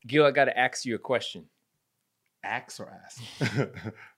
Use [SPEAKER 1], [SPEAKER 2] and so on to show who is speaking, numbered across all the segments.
[SPEAKER 1] Gil, I got to ask you a question.
[SPEAKER 2] Axe or ass?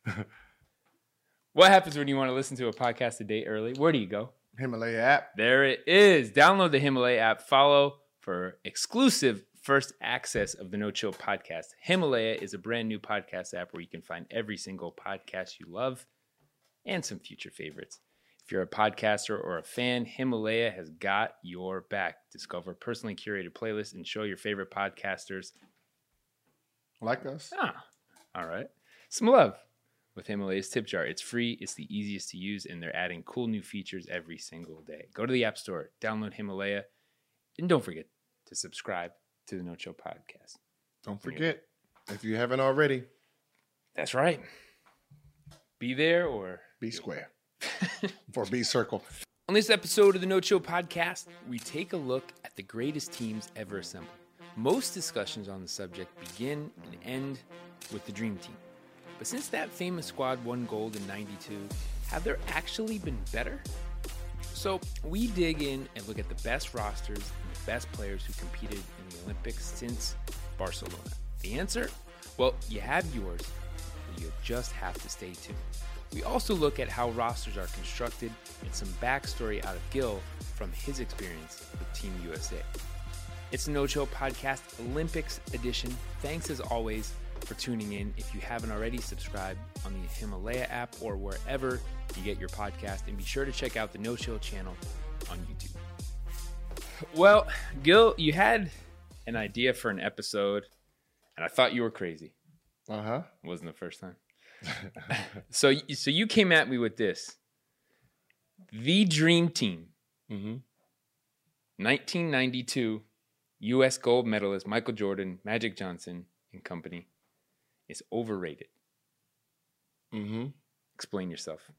[SPEAKER 1] What happens when you want to listen to a podcast a day early? Where do you go?
[SPEAKER 2] Himalaya app.
[SPEAKER 1] There it is. Download the Himalaya app. Follow for exclusive first access of the No Chill podcast. Himalaya is a brand new podcast app where you can find every single podcast you love and some future favorites. If you're a podcaster or a fan, Himalaya has got your back. Discover personally curated playlists and show your favorite podcasters.
[SPEAKER 2] Like us.
[SPEAKER 1] All right. Some love with Himalaya's tip jar. It's free, it's the easiest to use, and they're adding cool new features every single day. Go to the App Store, download Himalaya, and don't forget to subscribe to the No Chill podcast.
[SPEAKER 2] Don't forget, if you haven't already.
[SPEAKER 1] That's right. Be there or
[SPEAKER 2] be square. For be circle.
[SPEAKER 1] On this episode of the No Chill podcast, we take a look at the greatest teams ever assembled. Most discussions on the subject begin and end with the Dream Team. But since that famous squad won gold in '92, have there actually been better? So we dig in and look at the best rosters and the best players who competed in the Olympics since Barcelona. The answer? Well, you have yours, but you'll just have to stay tuned. We also look at how rosters are constructed and some backstory out of Gil from his experience with Team USA. It's the No Chill Podcast Olympics edition. Thanks as always for tuning in. If you haven't already, subscribe on the Himalaya app or wherever you get your podcast. And be sure to check out the No Chill channel on YouTube. Well, Gil, you had an idea for an episode, and I thought you were crazy.
[SPEAKER 2] Uh-huh.
[SPEAKER 1] It wasn't the first time. So you came at me with this. The Dream Team. 1992 U.S. gold medalist Michael Jordan, Magic Johnson and company is overrated. Explain yourself.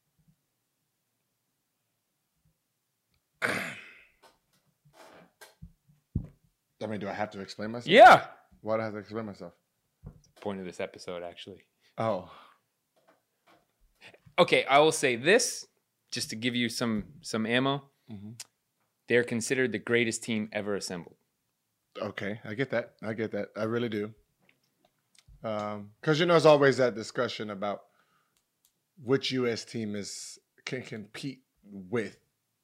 [SPEAKER 2] I mean, do I have to explain myself?
[SPEAKER 1] Yeah.
[SPEAKER 2] Why do I have to explain myself?
[SPEAKER 1] Point of this episode, actually.
[SPEAKER 2] Oh.
[SPEAKER 1] Okay, I will say this, just to give you some ammo. They're considered the greatest team ever assembled.
[SPEAKER 2] Okay, I get that. I really do. Because, there's always that discussion about which U.S. team can compete with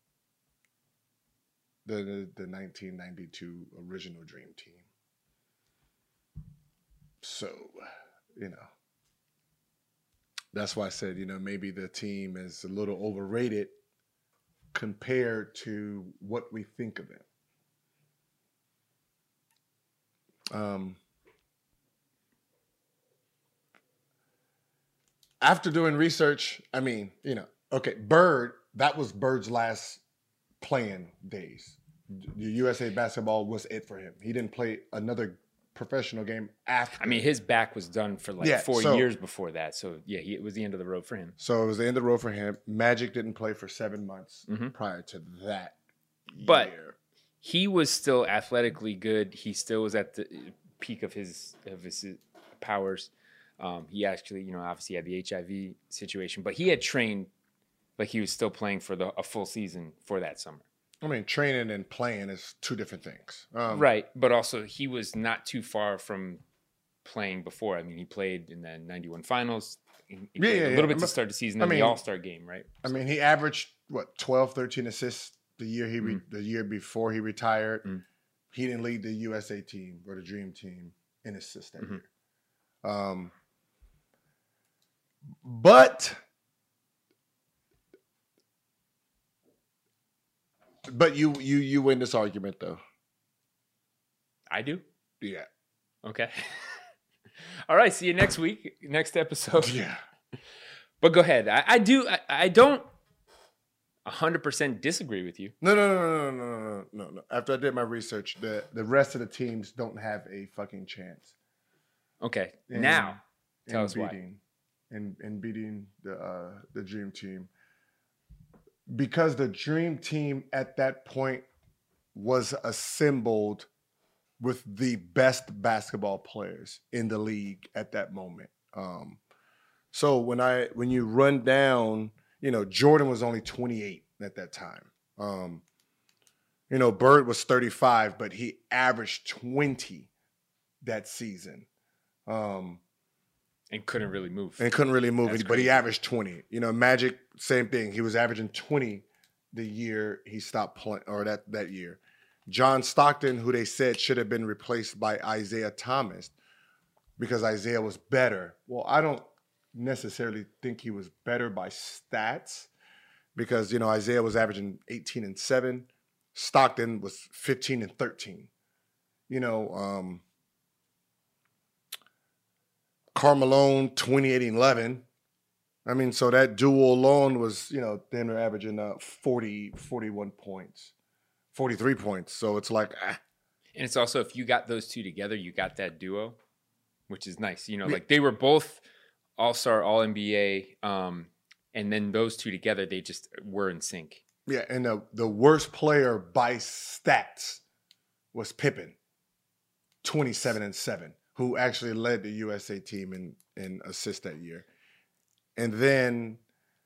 [SPEAKER 2] the 1992 original Dream Team. So, that's why I said, maybe the team is a little overrated compared to what we think of them. After doing research, Bird, that was Bird's last playing days. The USA basketball was it for him. He didn't play another professional game after.
[SPEAKER 1] His back was done for 4 years before that. So, yeah, it was the end of the road for him.
[SPEAKER 2] So, it was the end of the road for him. Magic didn't play for 7 months prior to that
[SPEAKER 1] But
[SPEAKER 2] year.
[SPEAKER 1] He was still athletically good. He still was at the peak of his powers. He actually, obviously had the HIV situation. But he had trained like he was still playing for a full season for that summer.
[SPEAKER 2] Training and playing is two different things.
[SPEAKER 1] Right, but also he was not too far from playing before. He played in the 91 finals. He played a little bit to start the season in the All-Star game, right?
[SPEAKER 2] He averaged, 12, 13 assists the year the year before he retired. He didn't lead the USA team or the Dream Team in assists that year. But you win this argument though.
[SPEAKER 1] I do?
[SPEAKER 2] Yeah.
[SPEAKER 1] Okay. All right. See you next week. Next episode.
[SPEAKER 2] Yeah.
[SPEAKER 1] But go ahead. I don't 100% disagree with you.
[SPEAKER 2] No. After I did my research, the rest of the teams don't have a fucking chance.
[SPEAKER 1] Okay. Now, tell us why.
[SPEAKER 2] In beating the Dream Team. Because the Dream Team at that point was assembled with the best basketball players in the league at that moment. So when you run down, Jordan was only 28 at that time. Bird was 35, but he averaged 20 that season.
[SPEAKER 1] And couldn't really move.
[SPEAKER 2] And couldn't really move.
[SPEAKER 1] That's
[SPEAKER 2] But he
[SPEAKER 1] crazy.
[SPEAKER 2] averaged 20. You know, Magic, same thing. He was averaging 20 the year he stopped playing, or that year. John Stockton, who they said should have been replaced by Isaiah Thomas because Isaiah was better. Well, I don't necessarily think he was better by stats because, you know, Isaiah was averaging 18 and 7. Stockton was 15 and 13. You know, Carmelo, 28 and 11. I mean, so that duo alone was, you know, then they're averaging 41 points, 43 points. So it's like,
[SPEAKER 1] And it's also, if you got those two together, you got that duo, which is nice. You know, like they were both all-star, all-NBA, and then those two together, they just were in sync.
[SPEAKER 2] Yeah, and the worst player by stats was Pippen, 27 and 7, who actually led the USA team in assists that year. And then,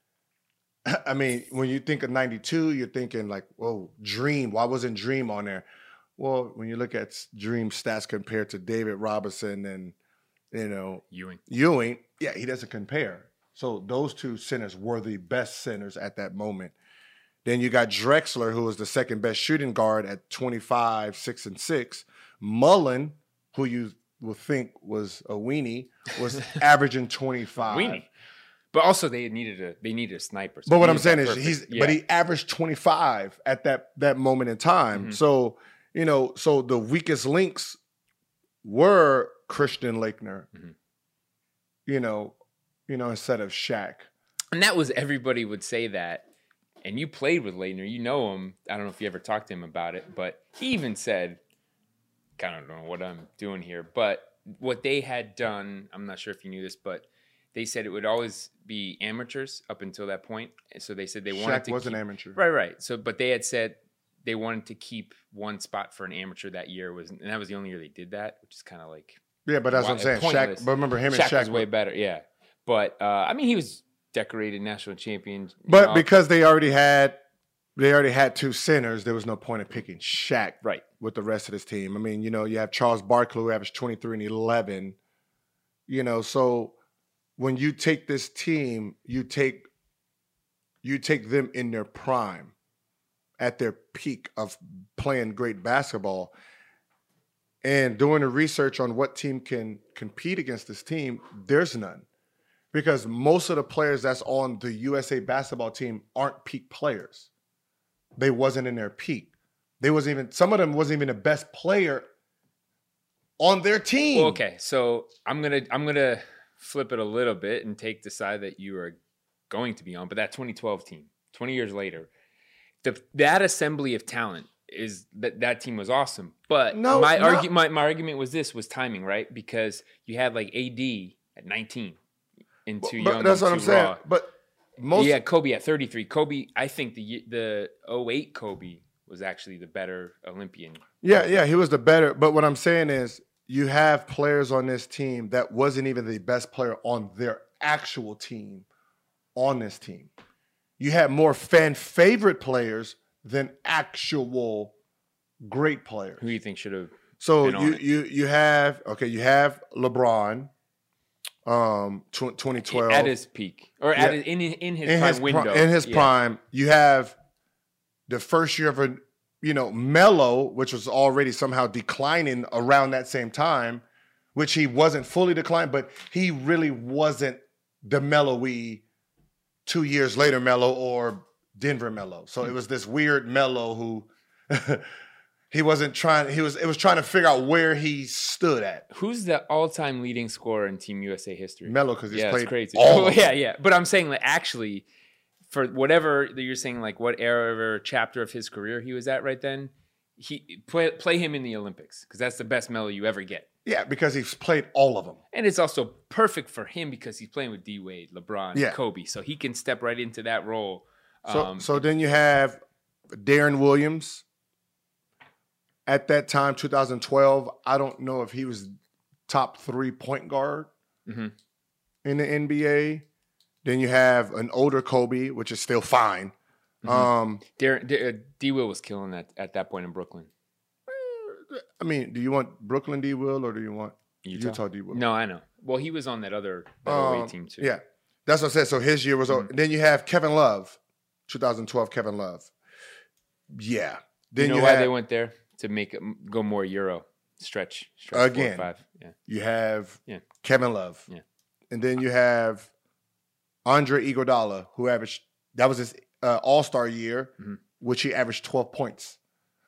[SPEAKER 2] I mean, when you think of 92, you're thinking like, whoa, Dream. Why wasn't Dream on there? Well, when you look at Dream stats compared to David Robinson and, you know, Ewing, yeah, he doesn't compare. So those two centers were the best centers at that moment. Then you got Drexler, who was the second best shooting guard at 25, 6 and 6. Mullen, who you would think was a weenie, was averaging 25.
[SPEAKER 1] Weenie. But also they needed a sniper. So
[SPEAKER 2] but what I'm saying is but he averaged 25 at that moment in time. Mm-hmm. So, you know, so the weakest links were Christian Laettner, mm-hmm. you know, instead of Shaq.
[SPEAKER 1] And that was, everybody would say that. And you played with Laettner, you know him. I don't know if you ever talked to him about it, but he even said, I don't know what I'm doing here, but what they had done, I'm not sure if you knew this, but they said it would always be amateurs up until that point. And so they said they wanted to
[SPEAKER 2] Shaq was an amateur.
[SPEAKER 1] Right. So, but they had said they wanted to keep one spot for an amateur that year, and that was the only year they did that, which is kind of like,
[SPEAKER 2] yeah, but that's what I'm saying. Shaq, but remember him and Shaq
[SPEAKER 1] was way better, yeah. But I mean, he was decorated national champion.
[SPEAKER 2] But because they already had two centers, there was no point in picking Shaq with the rest of his team. I mean, you know, you have Charles Barkley who averaged 23 and 11. You know, so when you take this team, you take them in their prime, at their peak of playing great basketball, and doing the research on what team can compete against this team, there's none. Because most of the players that's on the USA basketball team aren't peak players. They wasn't in their peak. Some of them wasn't even the best player on their team.
[SPEAKER 1] Well, okay, so I'm gonna flip it a little bit and take the side that you are going to be on. But that 2012 team, 20 years later, that assembly of talent is that team was awesome. But my argument was timing, right? Because you had like AD at 19. And too young.
[SPEAKER 2] That's what I'm saying. But
[SPEAKER 1] Kobe at 33. Kobe, I think the 08 Kobe was actually the better Olympian.
[SPEAKER 2] Yeah, he was the better. But what I'm saying is, you have players on this team that wasn't even the best player on their actual team on this team. You had more fan favorite players than actual great players.
[SPEAKER 1] Who do you think should have?
[SPEAKER 2] So you have LeBron. 2012
[SPEAKER 1] at his peak, or in his prime window.
[SPEAKER 2] In his prime, you have the first year of Melo, which was already somehow declining around that same time, which he wasn't fully declined, but he really wasn't the Melo-y 2 years later Melo or Denver Melo. So it was this weird Melo who it was trying to figure out where he stood at.
[SPEAKER 1] Who's the all-time leading scorer in Team USA history?
[SPEAKER 2] Melo, because he's played
[SPEAKER 1] crazy.
[SPEAKER 2] all
[SPEAKER 1] yeah. But I'm saying, like, actually, for whatever you're saying, like what era or chapter of his career he was at right then, he play him in the Olympics, because that's the best Melo you ever get.
[SPEAKER 2] Yeah, because he's played all of them.
[SPEAKER 1] And it's also perfect for him because he's playing with D-Wade, LeBron, Kobe. So he can step right into that role.
[SPEAKER 2] So then you have Darren Williams. At that time, 2012, I don't know if he was top 3 point guard in the NBA. Then you have an older Kobe, which is still fine.
[SPEAKER 1] D-Will was killing that at that point in Brooklyn.
[SPEAKER 2] I mean, do you want Brooklyn D. Will or do you want Utah D. Will?
[SPEAKER 1] No, I know. Well, he was on that other 08 team too.
[SPEAKER 2] Yeah, that's what I said. So his year was over. Then you have Kevin Love, 2012 Kevin Love. Yeah. Then
[SPEAKER 1] you know why they went there? To make it go more Euro. Stretch
[SPEAKER 2] again.
[SPEAKER 1] 4-5. Yeah.
[SPEAKER 2] You have Kevin Love.
[SPEAKER 1] Yeah.
[SPEAKER 2] And then you have Andre Iguodala, who averaged, that was his all-star year, which he averaged 12 points.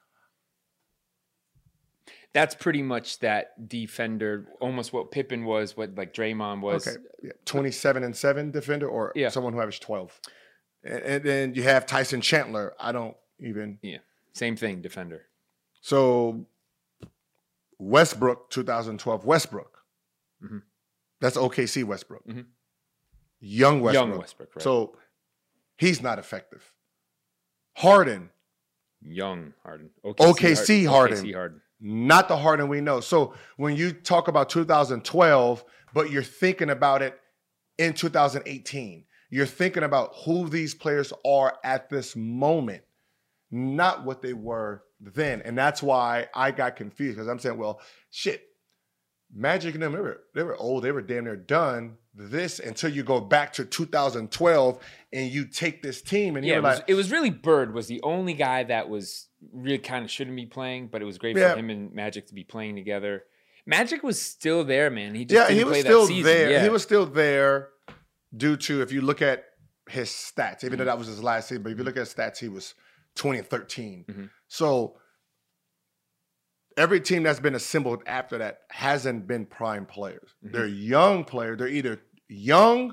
[SPEAKER 1] That's pretty much that defender, almost what Pippen was, what like Draymond was.
[SPEAKER 2] Okay, 27-7 defender, or someone who averaged 12. And then you have Tyson Chandler. I don't even.
[SPEAKER 1] Yeah, same thing, defender.
[SPEAKER 2] So Westbrook, 2012 Westbrook. That's OKC Westbrook. Young Westbrook.
[SPEAKER 1] Young Westbrook, right.
[SPEAKER 2] So he's not effective. Harden.
[SPEAKER 1] Young Harden.
[SPEAKER 2] OKC Harden.
[SPEAKER 1] OKC Harden.
[SPEAKER 2] Not the Harden we know. So when you talk about 2012, but you're thinking about it in 2018, you're thinking about who these players are at this moment, not what they were then. And that's why I got confused, because I'm saying, well, shit, Magic and them, they were old. They were damn near done this until you go back to 2012 and you take this team. And
[SPEAKER 1] it was really Bird was the only guy that was really kind of shouldn't be playing, but it was great for him and Magic to be playing together. Magic was still there, man. He just didn't play that season.
[SPEAKER 2] There.
[SPEAKER 1] Yeah.
[SPEAKER 2] He was still there due to, if you look at his stats, even though that was his last season, but if you look at his stats, he was 20-13. So every team that's been assembled after that hasn't been prime players. They're young players. They're either young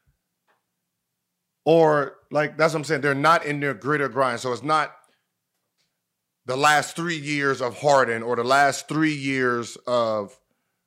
[SPEAKER 2] or, like, that's what I'm saying. They're not in their grit or grind. So it's not the last 3 years of Harden or the last 3 years of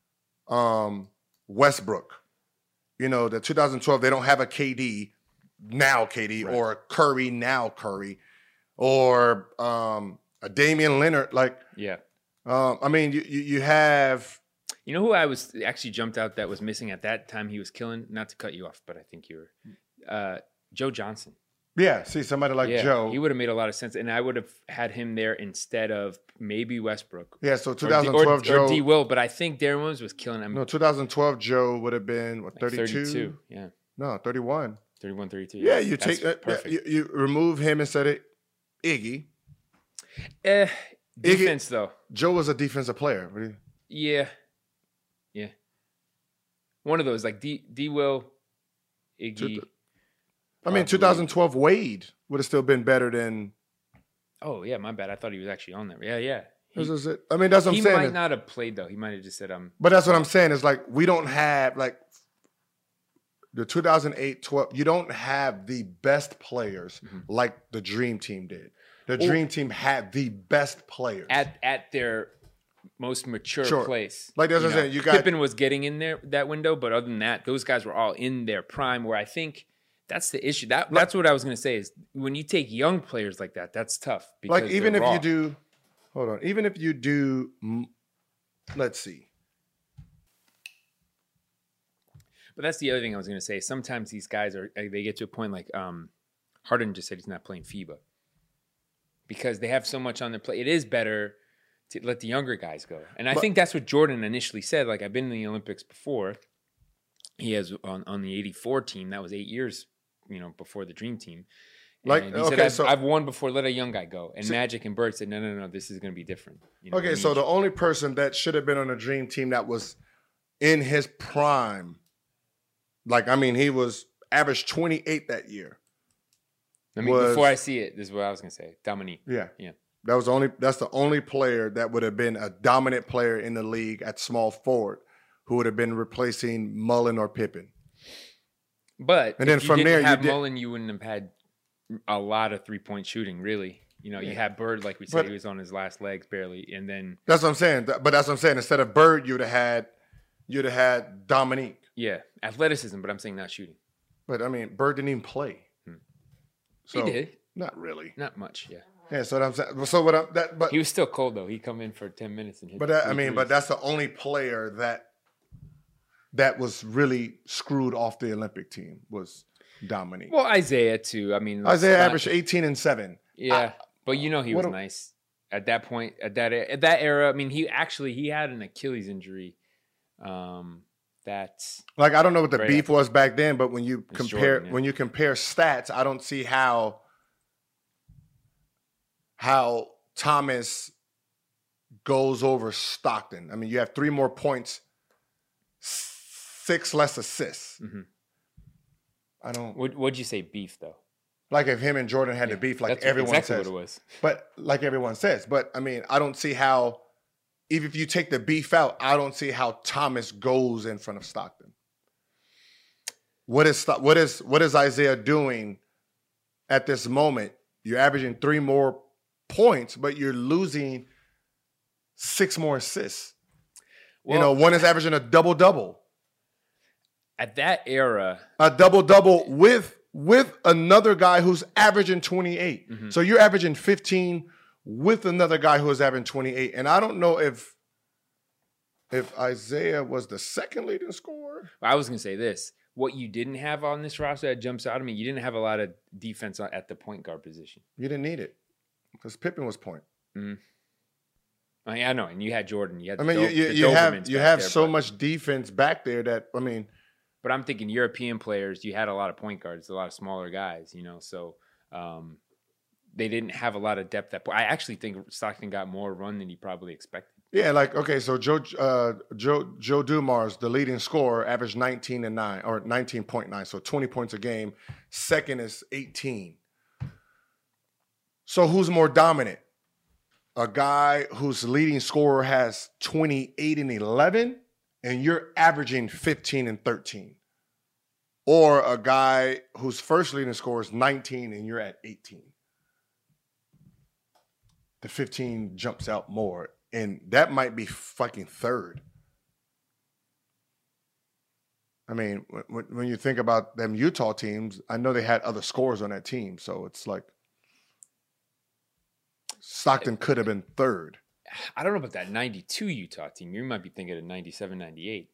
[SPEAKER 2] Westbrook. You know, the 2012, they don't have a KD, now KD, right, or Curry, now Curry, or a Damian Lillard. Like, I mean, you have.
[SPEAKER 1] You know who I was actually jumped out that was missing at that time? He was killing. Not to cut you off, but I think you were Joe Johnson.
[SPEAKER 2] Yeah, see somebody like Joe.
[SPEAKER 1] He would have made a lot of sense, and I would have had him there instead of maybe Westbrook.
[SPEAKER 2] Yeah, so 2012 Joe
[SPEAKER 1] or D. Will, but I think Darren Williams was killing him.
[SPEAKER 2] No, 2012 Joe would have been what, 32?
[SPEAKER 1] 32, yeah.
[SPEAKER 2] No, 31.
[SPEAKER 1] 31, 32.
[SPEAKER 2] Yeah, you take you remove him instead of Iggy.
[SPEAKER 1] Defense
[SPEAKER 2] Iggy,
[SPEAKER 1] though.
[SPEAKER 2] Joe was a defensive player.
[SPEAKER 1] Yeah. One of those, like D. Will, Iggy.
[SPEAKER 2] I mean, 2012 Wade would have still been better than.
[SPEAKER 1] Oh yeah, my bad. I thought he was actually on there. Yeah.
[SPEAKER 2] This is it. I mean, that's what I'm saying.
[SPEAKER 1] He might not have played though. He might have just said
[SPEAKER 2] But that's what I'm saying. Is like we don't have like the 2008-12. You don't have the best players like the Dream Team did. The Dream Team had the best players
[SPEAKER 1] at their most mature place.
[SPEAKER 2] Like that's what I'm saying. You got
[SPEAKER 1] Pippen was getting in there that window, but other than that, those guys were all in their prime. Where I think that's the issue. That's what I was going to say is when you take young players like that, that's tough. Because
[SPEAKER 2] like even if you do, even if you do, let's see.
[SPEAKER 1] But that's the other thing I was going to say. Sometimes these guys they get to a point like Harden just said he's not playing FIBA because they have so much on their plate. It is better to let the younger guys go. And I think that's what Jordan initially said. Like, I've been in the Olympics before. He has on the 84 team. That was 8 years, before the Dream Team. And he said, I've won before. Let a young guy go. And Magic and Bird said, no, this is going to be different.
[SPEAKER 2] So the only person that should have been on the Dream Team that was in his prime, he was averaged 28 that year.
[SPEAKER 1] Before I see it, this is what I was going to say. Dominique.
[SPEAKER 2] Yeah. That's the only player that would have been a dominant player in the league at small forward who would have been replacing Mullen or Pippen.
[SPEAKER 1] But
[SPEAKER 2] and then from there,
[SPEAKER 1] Mullen, you wouldn't have had a lot of 3-point shooting, really. You had Bird, like we said, he was on his last legs barely, and then
[SPEAKER 2] that's what I'm saying. But that's what I'm saying. Instead of Bird, you'd have had Dominique.
[SPEAKER 1] Yeah, athleticism, but I'm saying not shooting.
[SPEAKER 2] But I mean, Bird didn't even play. So,
[SPEAKER 1] he did.
[SPEAKER 2] Not really.
[SPEAKER 1] Not much. Yeah.
[SPEAKER 2] Yeah, so what I'm saying. So what but
[SPEAKER 1] he was still cold though. He come in for 10 minutes and hit.
[SPEAKER 2] But but that's the only player that was really screwed off the Olympic team was Dominique.
[SPEAKER 1] Well, Isaiah too.
[SPEAKER 2] Isaiah averaged 18 and 7.
[SPEAKER 1] Yeah, but he was nice. at that point, at that era. I mean, he had an Achilles injury. That's
[SPEAKER 2] like, I don't know what the
[SPEAKER 1] right
[SPEAKER 2] beef
[SPEAKER 1] after-
[SPEAKER 2] was back then, but when you
[SPEAKER 1] It's
[SPEAKER 2] compare
[SPEAKER 1] Jordan, yeah.
[SPEAKER 2] stats, I don't see how Thomas goes over Stockton. I mean, you have 3 more points, 6 less assists.
[SPEAKER 1] Mhm.
[SPEAKER 2] I don't
[SPEAKER 1] What'd you say beef though?
[SPEAKER 2] like if him and Jordan had the beef, like
[SPEAKER 1] That's
[SPEAKER 2] everyone
[SPEAKER 1] exactly
[SPEAKER 2] says.
[SPEAKER 1] what it was.
[SPEAKER 2] But like everyone says, but I mean, I don't see how, even if you take the beef out, I don't see how Thomas goes in front of Stockton. What is Isaiah doing at this moment? You're averaging 3 more points, but you're losing 6 more assists.
[SPEAKER 1] Well,
[SPEAKER 2] One is averaging a double-double.
[SPEAKER 1] at that era,
[SPEAKER 2] A double-double with another guy who's averaging 28.
[SPEAKER 1] Mhm.
[SPEAKER 2] So you're averaging 15 with another guy who is averaging 28. And I don't know if Isaiah was the second leading scorer.
[SPEAKER 1] I was going to say this. What you didn't have on this roster that jumps out at me, you didn't have a lot of defense at the point guard position.
[SPEAKER 2] You didn't need it because Pippen was point.
[SPEAKER 1] I know, and you had Jordan. You had
[SPEAKER 2] I mean, you have so much defense back there that, I mean.
[SPEAKER 1] But I'm thinking European players, you had a lot of point guards, a lot of smaller guys, so they didn't have a lot of depth. I actually think Stockton got more run than he probably expected.
[SPEAKER 2] Yeah, like, okay, so Joe Dumars, the leading scorer, averaged 19.9 or 19.9, so 20 points a game. Second is 18. So who's more dominant? A guy whose leading scorer has 28 and 11, and you're averaging 15 and 13. Or a guy whose first leading scorer is 19 and you're at 18. The 15 jumps out more. And that might be fucking third. I mean, when you think about them Utah teams, I know they had other scorers on that team. So it's like Stockton could have been third.
[SPEAKER 1] I don't know about that 92 Utah team. You might be thinking of 97, 98.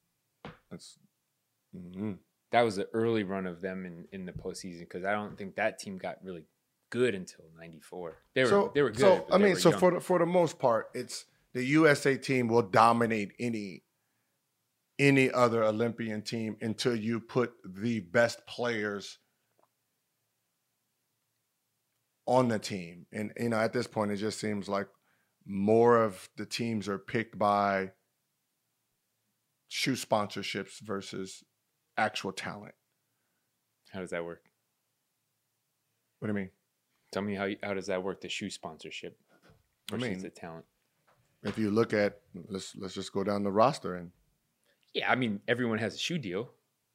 [SPEAKER 1] That was the early run of them in the postseason because I don't think that team got really good until 94. They were good.
[SPEAKER 2] So I mean, so
[SPEAKER 1] young.
[SPEAKER 2] for the most part, it's the USA team will dominate any other Olympian team until you put the best players on the team. And at this point, it just seems like more of the teams are picked by shoe sponsorships versus actual talent.
[SPEAKER 1] How does that work?
[SPEAKER 2] What do you mean?
[SPEAKER 1] Tell me how does that work? The shoe sponsorship versus the talent.
[SPEAKER 2] If you look at let's just go down the roster and
[SPEAKER 1] yeah, I mean everyone has a shoe deal.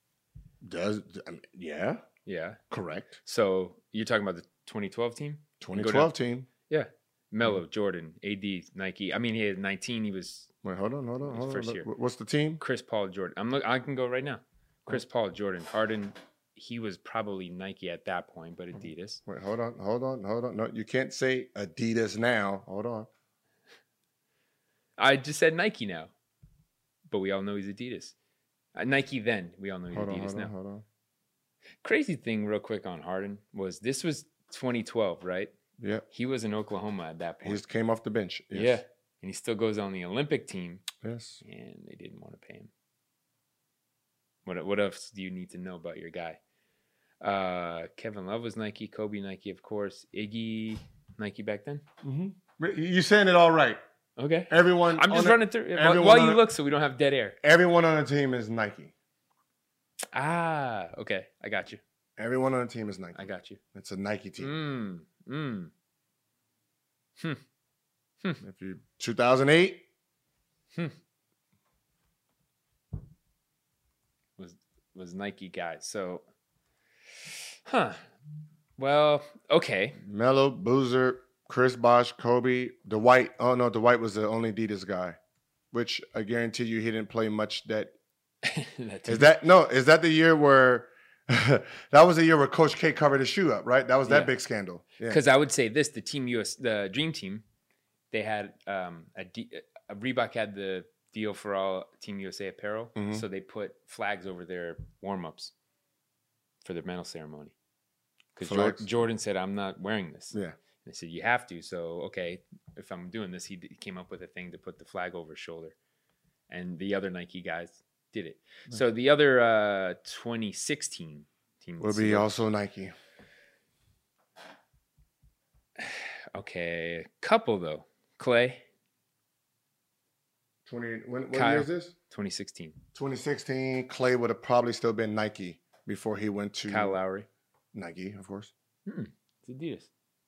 [SPEAKER 2] Yeah, correct.
[SPEAKER 1] So you're talking about the 2012 team?
[SPEAKER 2] 2012 team.
[SPEAKER 1] Yeah, Melo, Jordan, AD, Nike. I mean, he had 19. He was
[SPEAKER 2] wait. Hold on.
[SPEAKER 1] First year.
[SPEAKER 2] What's the team?
[SPEAKER 1] Chris Paul, Jordan. I can go right now. Chris Paul, Jordan, Harden. He was probably Nike at that point, but Adidas.
[SPEAKER 2] Wait, hold on. No, you can't say Adidas now. Hold on.
[SPEAKER 1] I just said Nike now, but we all know he's Adidas. Nike then. We all know he's Adidas now.
[SPEAKER 2] Hold on.
[SPEAKER 1] Crazy thing real quick on Harden was this was 2012, right?
[SPEAKER 2] Yeah.
[SPEAKER 1] He was in Oklahoma at that point.
[SPEAKER 2] He just came off the bench. Yes.
[SPEAKER 1] Yeah. And he still goes on the Olympic team.
[SPEAKER 2] Yes.
[SPEAKER 1] And they didn't want to pay him. What else do you need to know about your guy? Kevin Love was Nike, Kobe Nike, of course. Iggy Nike back then.
[SPEAKER 2] Mm-hmm. You're saying it all right.
[SPEAKER 1] Okay.
[SPEAKER 2] Everyone.
[SPEAKER 1] I'm just running through while you look, so we don't have dead air.
[SPEAKER 2] Everyone on the team is Nike.
[SPEAKER 1] Ah, okay. I got you.
[SPEAKER 2] Everyone on the team is Nike.
[SPEAKER 1] I got you.
[SPEAKER 2] It's a Nike team. If you 2008.
[SPEAKER 1] Was Nike guys. So, well, okay.
[SPEAKER 2] Melo, Boozer, Chris Bosh, Kobe, Dwight. Oh no, Dwight was the only Adidas guy, which I guarantee you he didn't play much. Is that the year where that was the year where Coach K covered his shoe up, right? That was that big scandal.
[SPEAKER 1] Because I would say this: the the Dream Team, they had Reebok had the deal for all Team USA apparel, so they put flags over their warm-ups for their medal ceremony. Because Jordan said, "I'm not wearing this."
[SPEAKER 2] Yeah,
[SPEAKER 1] they said you have to. So okay, if I'm doing this, he came up with a thing to put the flag over his shoulder, and the other Nike guys did it. So the other 2016 team
[SPEAKER 2] will be also Nike.
[SPEAKER 1] Okay, a couple though. Clay.
[SPEAKER 2] What year is this?
[SPEAKER 1] 2016.
[SPEAKER 2] 2016. Clay would have probably still been Nike before he went to
[SPEAKER 1] Kyle Lowry.
[SPEAKER 2] Nike, of course.
[SPEAKER 1] It's Adidas.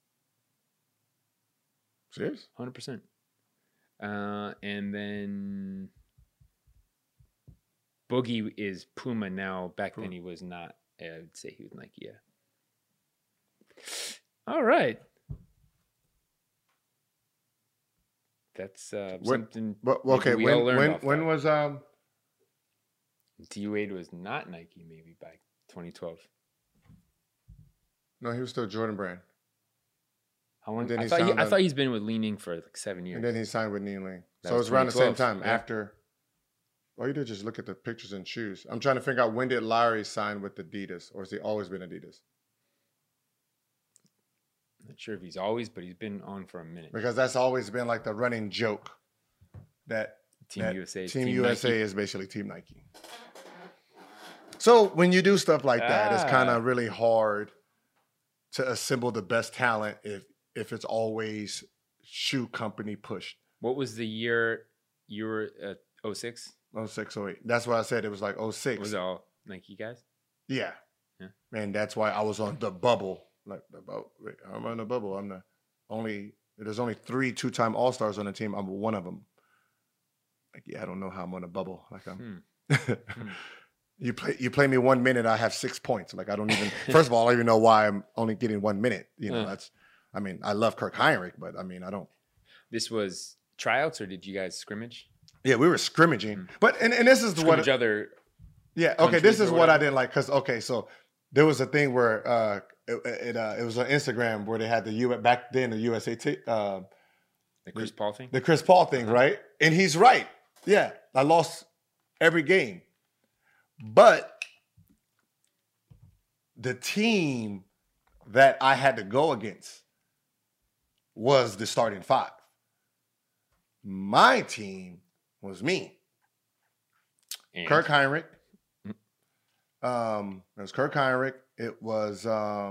[SPEAKER 2] Serious?
[SPEAKER 1] 100%. And then Boogie is Puma now. Back then he was not. I would say he was Nike. Yeah. All right. That's something.
[SPEAKER 2] Okay. When was
[SPEAKER 1] D Wade was not Nike maybe by 2012.
[SPEAKER 2] No, he was still Jordan Brand.
[SPEAKER 1] How long? I thought he's been with Li-Ning for like 7 years.
[SPEAKER 2] And then he signed with Li-Ning. So it was around the same time after. All you did just look at the pictures and shoes. I'm trying to figure out when did Lowry sign with Adidas, or has he always been Adidas?
[SPEAKER 1] Not sure if he's always, but he's been on for a minute.
[SPEAKER 2] Because that's always been like the running joke that Team USA is basically Team Nike. So when you do stuff like that, it's kind of really hard to assemble the best talent if it's always shoe company pushed.
[SPEAKER 1] What was the year you were at 06?
[SPEAKER 2] 06, 08. That's why I said it was like 06.
[SPEAKER 1] Was it all Nike guys?
[SPEAKER 2] Yeah. And that's why I was on the bubble. Like the bubble. Wait, I'm on the bubble. I'm the only. There's only 3 2-time All-Stars on the team. I'm one of them. Like, yeah, I don't know how I'm on a bubble. Like I'm. You play me 1 minute, I have 6 points. Like I don't even. First of all, I don't even know why I'm only getting 1 minute. You know, that's. I mean, I love Kirk Heinrich, but I mean, I don't.
[SPEAKER 1] This was tryouts, or did you guys scrimmage?
[SPEAKER 2] Yeah, we were scrimmaging, but and this is
[SPEAKER 1] scrimmage other.
[SPEAKER 2] Yeah. Okay. This is what I didn't like because so there was a thing where it was on Instagram where they had back then the USA
[SPEAKER 1] the Chris Paul thing.
[SPEAKER 2] The Chris Paul thing, right? And he's right. Yeah, I lost every game, but the team that I had to go against was the starting 5. My team was me. And? Kirk Heinrich. It was Kirk Heinrich. It was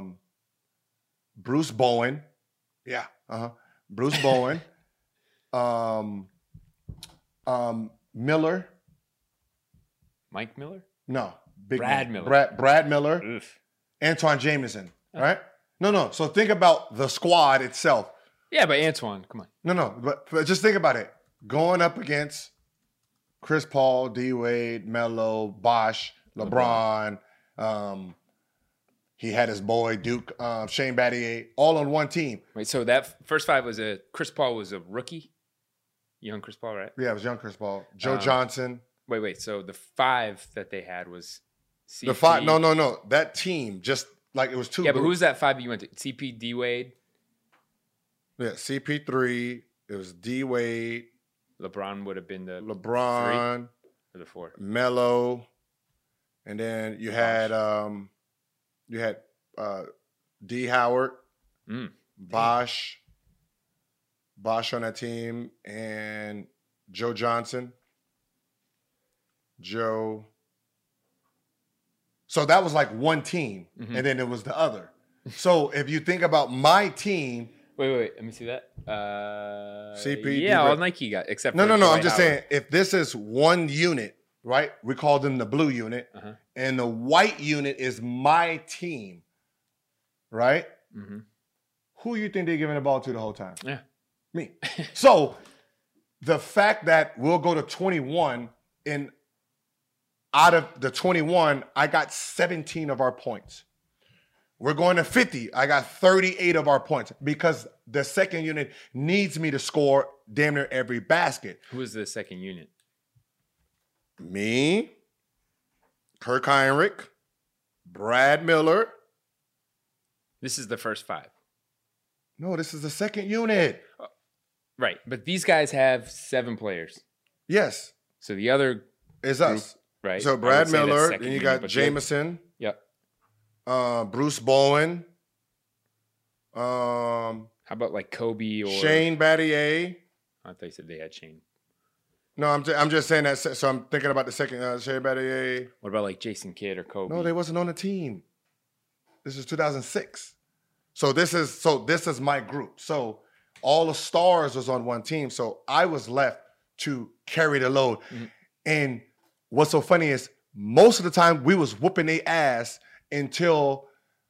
[SPEAKER 2] Bruce Bowen. Yeah. Bruce Bowen. Miller.
[SPEAKER 1] Mike Miller?
[SPEAKER 2] No.
[SPEAKER 1] Brad Miller.
[SPEAKER 2] Brad Miller. Oof. Antoine Jameson. Right? No. So think about the squad itself.
[SPEAKER 1] Yeah, but Antoine, come on.
[SPEAKER 2] No. But just think about it. Going up against Chris Paul, D Wade, Melo, Bosh, LeBron. He had his boy Duke, Shane Battier, all on one team.
[SPEAKER 1] Wait, so that first 5 was Chris Paul was a rookie? Young Chris Paul, right?
[SPEAKER 2] Yeah, it was young Chris Paul. Joe Johnson.
[SPEAKER 1] Wait. So the 5 that they had was CP.
[SPEAKER 2] The 5, no. That team, just like it was 2.
[SPEAKER 1] Yeah, but who's that 5 you went to? CP, D Wade?
[SPEAKER 2] Yeah, CP3. It was D Wade.
[SPEAKER 1] LeBron would have been the 3
[SPEAKER 2] or
[SPEAKER 1] the 4.
[SPEAKER 2] Melo. And then you had D Howard, Bosh on that team, and Joe Johnson. So that was like one team, and then it was the other. So if you think about my team.
[SPEAKER 1] Wait. Let me see that.
[SPEAKER 2] CP.
[SPEAKER 1] Yeah, all Nike got, except for
[SPEAKER 2] No. I'm just saying, if this is one unit, right? We call them the blue unit, and the white unit is my team, right? Mm-hmm. Who you think they're giving the ball to the whole time?
[SPEAKER 1] Yeah.
[SPEAKER 2] Me. So the fact that we'll go to 21, and out of the 21, I got 17 of our points. We're going to 50. I got 38 of our points because the second unit needs me to score damn near every basket.
[SPEAKER 1] Who is the second unit?
[SPEAKER 2] Me, Kirk Heinrich, Brad Miller.
[SPEAKER 1] This is the first 5.
[SPEAKER 2] No, this is the second unit.
[SPEAKER 1] Right, but these guys have 7 players.
[SPEAKER 2] Yes.
[SPEAKER 1] So the other
[SPEAKER 2] is
[SPEAKER 1] group,
[SPEAKER 2] us.
[SPEAKER 1] Right.
[SPEAKER 2] So Brad Miller, then you got Jameson.
[SPEAKER 1] Yep.
[SPEAKER 2] Bruce Bowen.
[SPEAKER 1] How How about like Kobe or
[SPEAKER 2] Shane Battier.
[SPEAKER 1] I thought you said they had Shane.
[SPEAKER 2] No, I'm just saying that. So I'm thinking about the second Shane Battier.
[SPEAKER 1] What about like Jason Kidd or Kobe?
[SPEAKER 2] No, they wasn't on the team. This is 2006. So this is my group. So all the stars was on one team. So I was left to carry the load. Mm-hmm. And what's so funny is most of the time we was whooping their ass until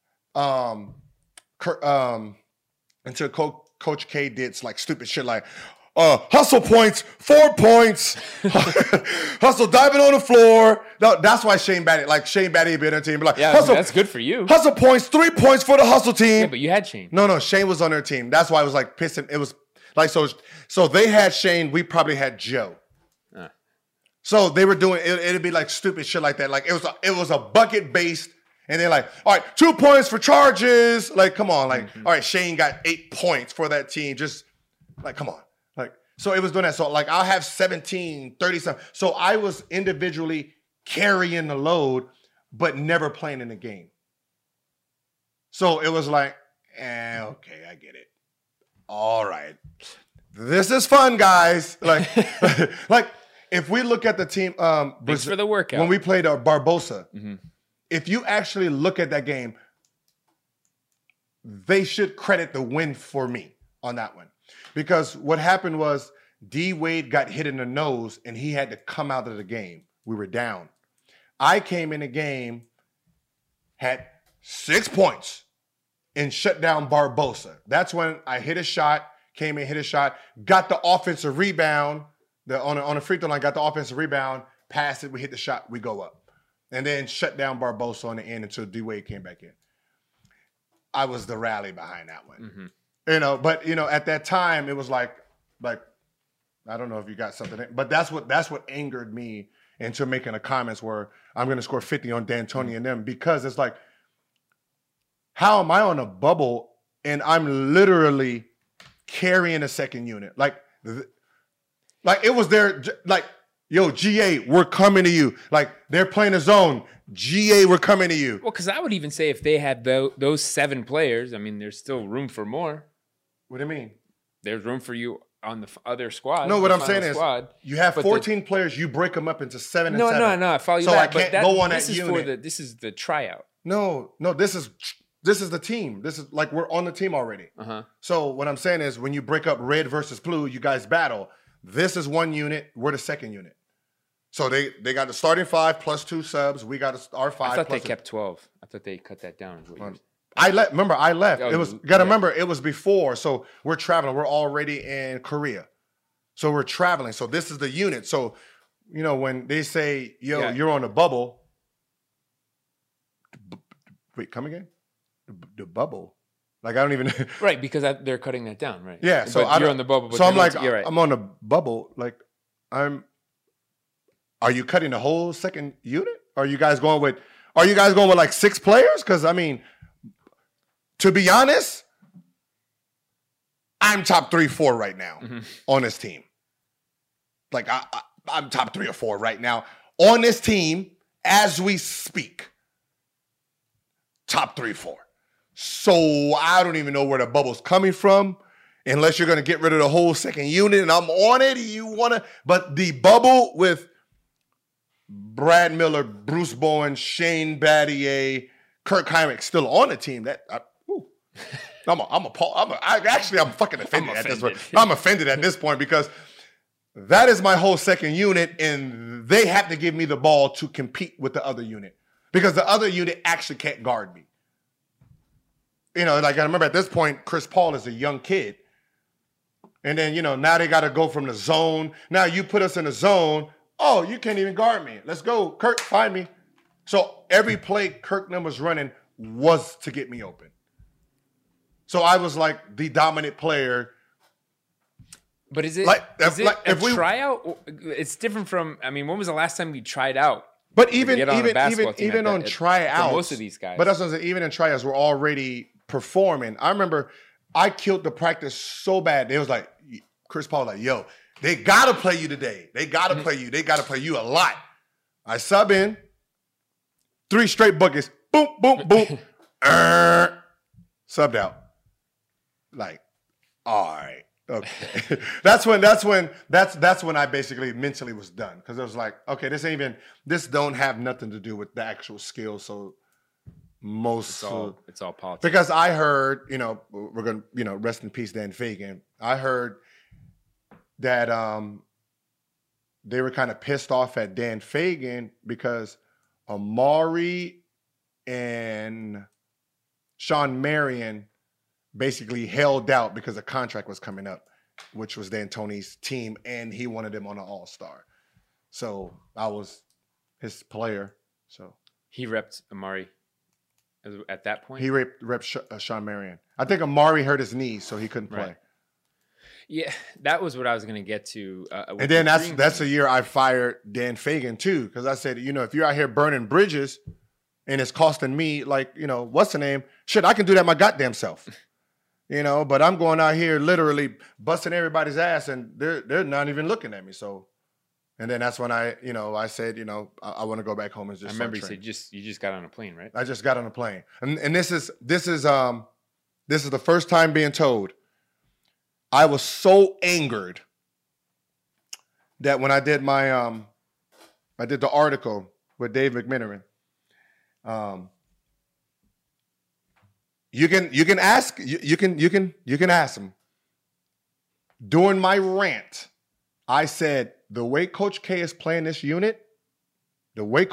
[SPEAKER 2] Coach K did like stupid shit like hustle points, 4 points, hustle diving on the floor. No, that's why Shane Battier be on their team. Be like,
[SPEAKER 1] yeah,
[SPEAKER 2] hustle,
[SPEAKER 1] that's good for you.
[SPEAKER 2] Hustle points, 3 points for the hustle team.
[SPEAKER 1] Yeah, but you had Shane.
[SPEAKER 2] No, Shane was on their team. That's why I was like pissing. It was like so they had Shane. We probably had Joe. So they were doing it. It'd be like stupid shit like that. Like it was a bucket based. And they're like, all right, 2 points for charges. Like, come on. Like, all right, Shane got 8 points for that team. Just like, come on. Like, so it was doing that. So like I'll have 17, 30 something. So I was individually carrying the load, but never playing in the game. So it was like, okay, I get it. All right. This is fun, guys. Like, like if we look at the team,
[SPEAKER 1] thanks for the workout.
[SPEAKER 2] When we played Barbosa, if you actually look at that game, they should credit the win for me on that one. Because what happened was D Wade got hit in the nose and he had to come out of the game. We were down. I came in the game, had 6 points, and shut down Barbosa. That's when I hit a shot, came in, hit a shot, got the offensive rebound. On a free throw line, got the offensive rebound, passed it, we hit the shot, we go up. And then shut down Barbosa on the end until D Wade came back in. I was the rally behind that one. But at that time it was like I don't know if you got something, but that's what angered me into making the comments where I'm going to score 50 on D'Antoni and them, because it's like, how am I on a bubble and I'm literally carrying a second unit? Like it was their like. Yo, GA, we're coming to you. Like, they're playing a zone. GA, we're coming to you.
[SPEAKER 1] Well, because I would even say if they had those 7 players, I mean, there's still room for more.
[SPEAKER 2] What do you mean?
[SPEAKER 1] There's room for you on the other squad.
[SPEAKER 2] No, what I'm saying is you have 14 players, you break them up into 7 and 7.
[SPEAKER 1] No, I follow you.
[SPEAKER 2] So I can't go on that unit.
[SPEAKER 1] This is the tryout.
[SPEAKER 2] No, this is the team. This is like we're on the team already. So what I'm saying is when you break up red versus blue, you guys battle. This is one unit. We're the second unit. So they got the starting 5 plus 2 subs. We got our 5.
[SPEAKER 1] I thought they kept 12. I thought they cut that down.
[SPEAKER 2] I left. Oh, it was remember it was before. So we're traveling. We're already in Korea. So we're traveling. So this is the unit. So when they say you're on a bubble. Wait, come again? The bubble. Like I don't even
[SPEAKER 1] right, because they're cutting that down, right?
[SPEAKER 2] Yeah. So
[SPEAKER 1] you're on the bubble. But
[SPEAKER 2] so I'm like,
[SPEAKER 1] you're right.
[SPEAKER 2] I'm on a bubble. Like Are you cutting the whole second unit? Are you guys going with like 6 players? Because I mean, to be honest, I'm top 3, 4 right now on this team. Like I'm top 3 or 4 right now on this team as we speak. Top 3, 4. So I don't even know where the bubble's coming from. Unless you're going to get rid of the whole second unit and I'm on it. But the bubble with Brad Miller, Bruce Bowen, Shane Battier, Kirk Hinrich still on the team. I'm fucking offended at this point. I'm offended at this point because that is my whole second unit, and they have to give me the ball to compete with the other unit because the other unit actually can't guard me. Like I remember at this point, Chris Paul is a young kid. And then, now they got to go from the zone. Now you put us in the zone. Oh, you can't even guard me. Let's go. Kirk, find me. So every play Kirk was running was to get me open. So I was like the dominant player.
[SPEAKER 1] But is it tryout? It's different from, I mean, when was the last time you tried out?
[SPEAKER 2] But even on tryouts,
[SPEAKER 1] most of these guys.
[SPEAKER 2] But that's what I'm saying. Even in tryouts, we're already performing. I remember I killed the practice so bad. They was like, Chris Paul, like, yo, they gotta play you today. They gotta play you. They gotta play you a lot. I sub in 3 straight buckets. Boom, boom, boom. Subbed out. Like, all right, okay. that's when I basically mentally was done, because it was like, okay, this don't have nothing to do with the actual skill. So
[SPEAKER 1] It's all politics.
[SPEAKER 2] because I heard, we're gonna, rest in peace, Dan Fagan. I heard that they were kind of pissed off at Dan Fagan because Amari and Sean Marion basically held out because the contract was coming up, which was D'Antoni's team, and he wanted him on an All-Star. So I was his player. So
[SPEAKER 1] he repped Amari at that point.
[SPEAKER 2] He repped Sean Marion. I think Amari hurt his knee, so he couldn't play.
[SPEAKER 1] Right. Yeah, that was what I was going to get to.
[SPEAKER 2] And then that's the year I fired Dan Fagan too, because I said, if you're out here burning bridges and it's costing me, like, what's the name? Shit, I can do that my goddamn self. But I'm going out here literally busting everybody's ass, and they're not even looking at me. So, and then that's when I said, I want to go back home and just.
[SPEAKER 1] I remember you said you just got on a plane, right?
[SPEAKER 2] I just got on a plane, and this is the first time being told. I was so angered that when I did the article with Dave McMiniman, you can ask him. During my rant, I said the way Coach K is playing this unit, they're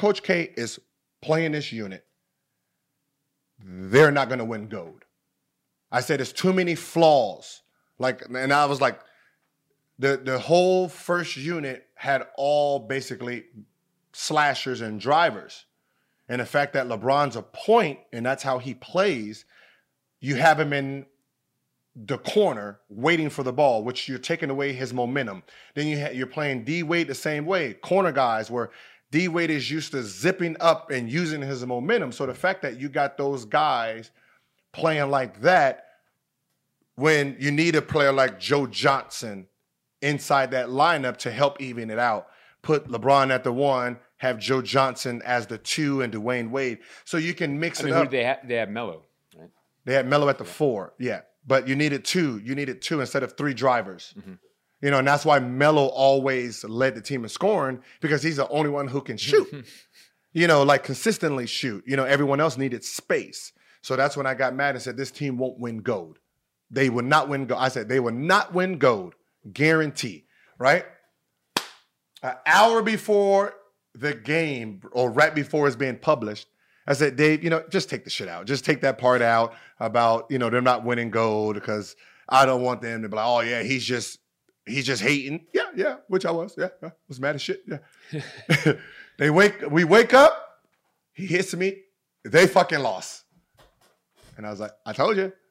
[SPEAKER 2] not going to win gold. I said there's too many flaws. And I was like, the whole first unit had all basically slashers and drivers. And the fact that LeBron's a point, and that's how he plays, you have him in the corner waiting for the ball, which you're taking away his momentum. Then you're playing D-Wade the same way, corner guys, where D-Wade is used to zipping up and using his momentum. So the fact that you got those guys playing like that, when you need a player like Joe Johnson inside that lineup to help even it out. Put LeBron at the 1, have Joe Johnson as the 2, and Dwayne Wade. So you can mix it up.
[SPEAKER 1] They had Melo, right?
[SPEAKER 2] They had Melo at the 4, yeah. But you needed 2. You needed 2 instead of 3 drivers. Mm-hmm. And that's why Melo always led the team in scoring, because he's the only one who can shoot. Consistently shoot. Everyone else needed space. So that's when I got mad and said, this team won't win gold. They will not win gold. I said, they will not win gold. Guarantee, right? An hour before the game, or right before it's being published, I said, Dave, just take the shit out. Just take that part out about, them not winning gold, because I don't want them to be like, oh, yeah, he's just hating. Yeah, which I was. Yeah, I was mad as shit. Yeah. We wake up, he hits me, they fucking lost. And I was like, I told you.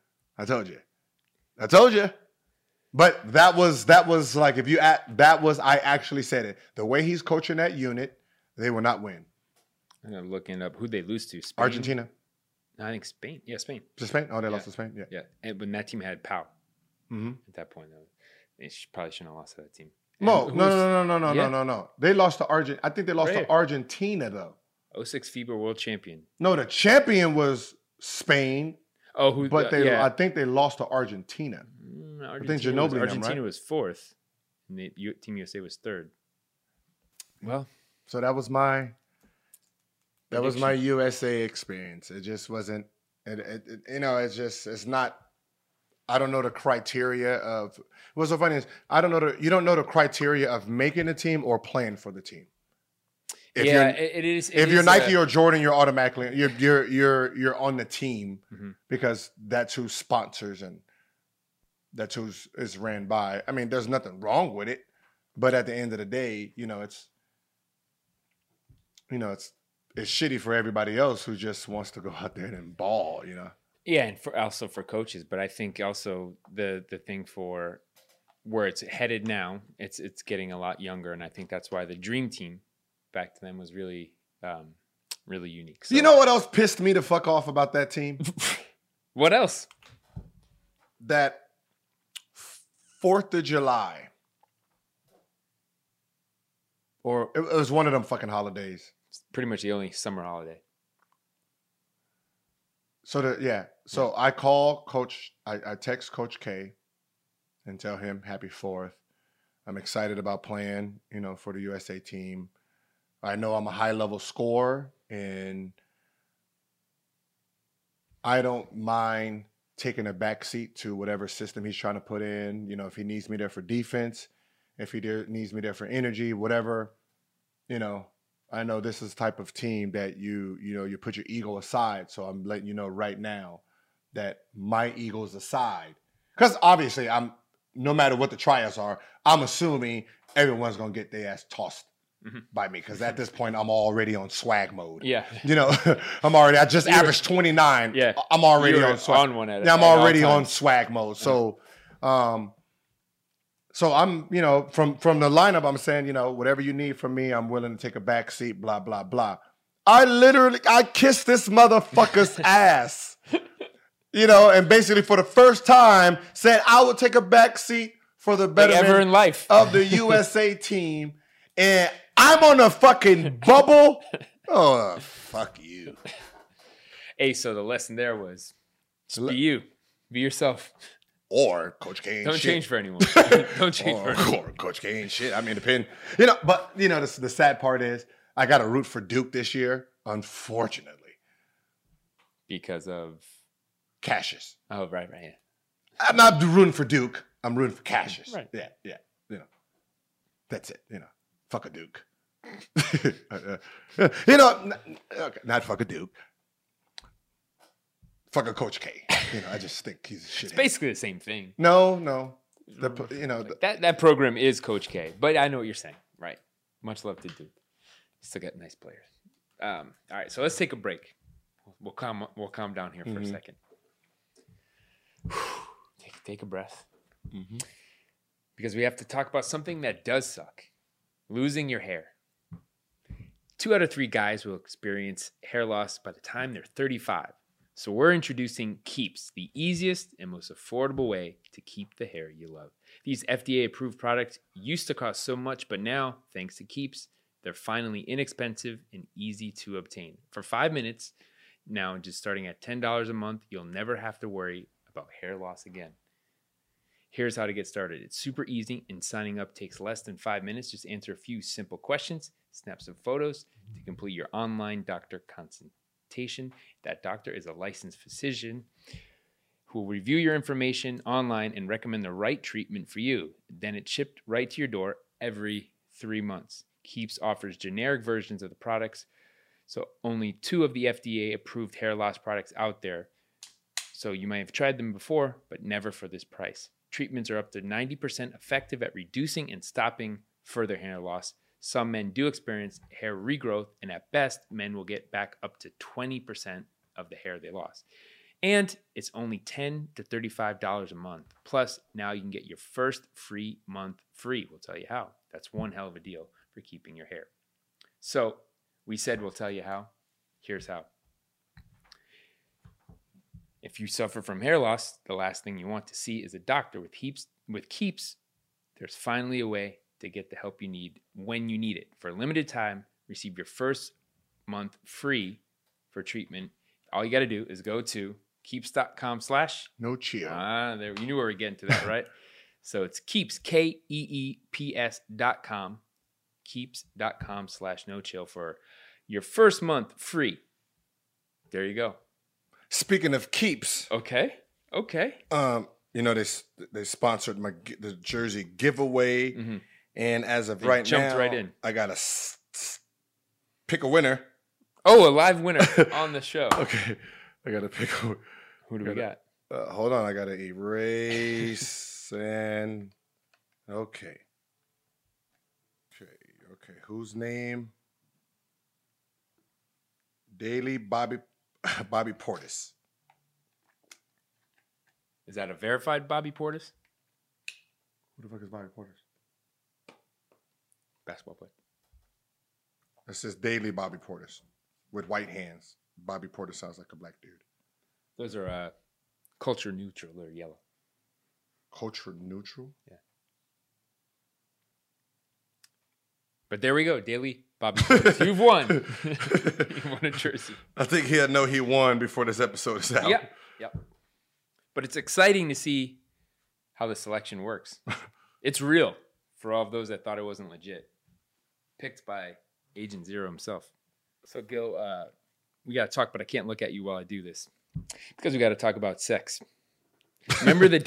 [SPEAKER 2] But that was like, I actually said it. The way he's coaching that unit, they will not win.
[SPEAKER 1] I'm looking up who'd they lose to. Spain?
[SPEAKER 2] Argentina.
[SPEAKER 1] No, I think Spain. Yeah, Spain.
[SPEAKER 2] To Spain? Oh, they lost to Spain? Yeah.
[SPEAKER 1] Yeah. And when that team had Pau.
[SPEAKER 2] Mm-hmm.
[SPEAKER 1] At that point, they probably shouldn't have lost to that team.
[SPEAKER 2] No. They lost to Argentina. I think they lost to Argentina, though.
[SPEAKER 1] 06 FIBA world champion.
[SPEAKER 2] No, the champion was Spain.
[SPEAKER 1] Oh,
[SPEAKER 2] I think they lost to Argentina. I think
[SPEAKER 1] Argentina was 4th, and Team USA was 3rd. Well,
[SPEAKER 2] so that was my USA experience. It just wasn't. It's not. I don't know the criteria of. What's so funny is you don't know the criteria of making a team or playing for the team.
[SPEAKER 1] It is.
[SPEAKER 2] If you're Nike or Jordan, you're automatically you're on the team, mm-hmm. because that's who sponsors and that's who is ran by. I mean, there's nothing wrong with it, but at the end of the day, it's shitty for everybody else who just wants to go out there and ball.
[SPEAKER 1] Yeah, and also for coaches, but I think also the thing for where it's headed now, it's getting a lot younger, and I think that's why the Dream Team back to them was really, really unique. So,
[SPEAKER 2] you know what else pissed me the fuck off about that team?
[SPEAKER 1] What else?
[SPEAKER 2] That 4th of July, or it was one of them fucking holidays.
[SPEAKER 1] It's pretty much the only summer holiday.
[SPEAKER 2] So I call Coach. I text Coach K, and tell him happy 4th. I'm excited about playing, for the USA team. I know I'm a high-level scorer, and I don't mind taking a back seat to whatever system he's trying to put in. If he needs me there for defense, if he needs me there for energy, whatever, I know this is the type of team that you put your ego aside. So I'm letting you know right now that my ego is aside. Because obviously no matter what the tryouts are, I'm assuming everyone's going to get their ass tossed by me. Because at this point, I'm already on swag mode.
[SPEAKER 1] Yeah.
[SPEAKER 2] I just averaged 29.
[SPEAKER 1] Yeah.
[SPEAKER 2] I'm already on swag.
[SPEAKER 1] On one at
[SPEAKER 2] I'm already on swag mode. So, so I'm, from the lineup, I'm saying, whatever you need from me, I'm willing to take a back seat, blah, blah, blah. I kissed this motherfucker's ass, and basically for the first time said I would take a back seat for the betterment
[SPEAKER 1] ever in life
[SPEAKER 2] of the USA team. And I'm on a fucking bubble. Oh, fuck you.
[SPEAKER 1] Hey, so the lesson there was be you. Be yourself.
[SPEAKER 2] Or Coach K ain't
[SPEAKER 1] Don't
[SPEAKER 2] shit.
[SPEAKER 1] change for anyone. Don't change for anyone.
[SPEAKER 2] Or Coach K ain't shit. I mean, depend. But the sad part is I got to root for Duke this year, unfortunately.
[SPEAKER 1] Because of
[SPEAKER 2] Cassius.
[SPEAKER 1] Oh, right, yeah.
[SPEAKER 2] I'm not rooting for Duke. I'm rooting for Cassius.
[SPEAKER 1] Right.
[SPEAKER 2] Yeah. That's it. Fuck a Duke. Not fuck a Duke. Fuck a Coach K. I just think he's a shit.
[SPEAKER 1] It's basically the same thing.
[SPEAKER 2] No.
[SPEAKER 1] That program is Coach K, but I know what you're saying. Right. Much love to Duke. Still got nice players. All right, so let's take a break. We'll calm down here for a second. Take a breath. Mm-hmm. Because we have to talk about something that does suck. Losing your hair. 2 out of 3 guys will experience hair loss by the time they're 35. So we're introducing Keeps, the easiest and most affordable way to keep the hair you love. These FDA-approved products used to cost so much, but now, thanks to Keeps, they're finally inexpensive and easy to obtain. For 5 minutes, now just starting at $10 a month, you'll never have to worry about hair loss again. Here's how to get started. It's super easy, and signing up takes less than 5 minutes. Just answer a few simple questions, snap some photos to complete your online doctor consultation. That doctor is a licensed physician who will review your information online and recommend the right treatment for you. Then it's shipped right to your door every 3 months. Keeps offers generic versions of the products, so only 2 of the FDA-approved hair loss products out there. So you might have tried them before, but never for this price. Treatments are up to 90% effective at reducing and stopping further hair loss. Some men do experience hair regrowth, and at best, men will get back up to 20% of the hair they lost. And it's only $10 to $35 a month. Plus, now you can get your first free month free. We'll tell you how. That's one hell of a deal for keeping your hair. So, we said we'll tell you how. Here's how. If you suffer from hair loss, the last thing you want to see is a doctor. With Keeps, there's finally a way to get the help you need when you need it. For a limited time, receive your first month free for treatment. All you got to do is go to keeps.com/
[SPEAKER 2] No chill.
[SPEAKER 1] There, you knew we were getting to that, right? So it's Keeps, KEEPS.com, keeps.com/no chill for your first month free. There you go.
[SPEAKER 2] Speaking of Keeps,
[SPEAKER 1] okay.
[SPEAKER 2] They sponsored the jersey giveaway, and as of right now,
[SPEAKER 1] right in.
[SPEAKER 2] I gotta pick a winner.
[SPEAKER 1] Oh, a live winner on the show.
[SPEAKER 2] Okay, I gotta pick. Who
[SPEAKER 1] do we got?
[SPEAKER 2] Hold on, I gotta erase and okay. Whose name? Daily Bobby Portis.
[SPEAKER 1] Is that a verified Bobby Portis?
[SPEAKER 2] Who the fuck is Bobby Portis?
[SPEAKER 1] Basketball player.
[SPEAKER 2] It says Daily Bobby Portis with white hands. Bobby Portis sounds like a black dude.
[SPEAKER 1] Those are culture neutral. They're yellow.
[SPEAKER 2] Culture neutral?
[SPEAKER 1] Yeah. But there we go. Daily Bobby Portis. You've won. You won a jersey.
[SPEAKER 2] I think he'll know he won before this episode is out.
[SPEAKER 1] Yep. But it's exciting to see how the selection works. It's real for all of those that thought it wasn't legit. Picked by Agent Zero himself. So, Gil, we got to talk, but I can't look at you while I do this because we got to talk about sex. Remember the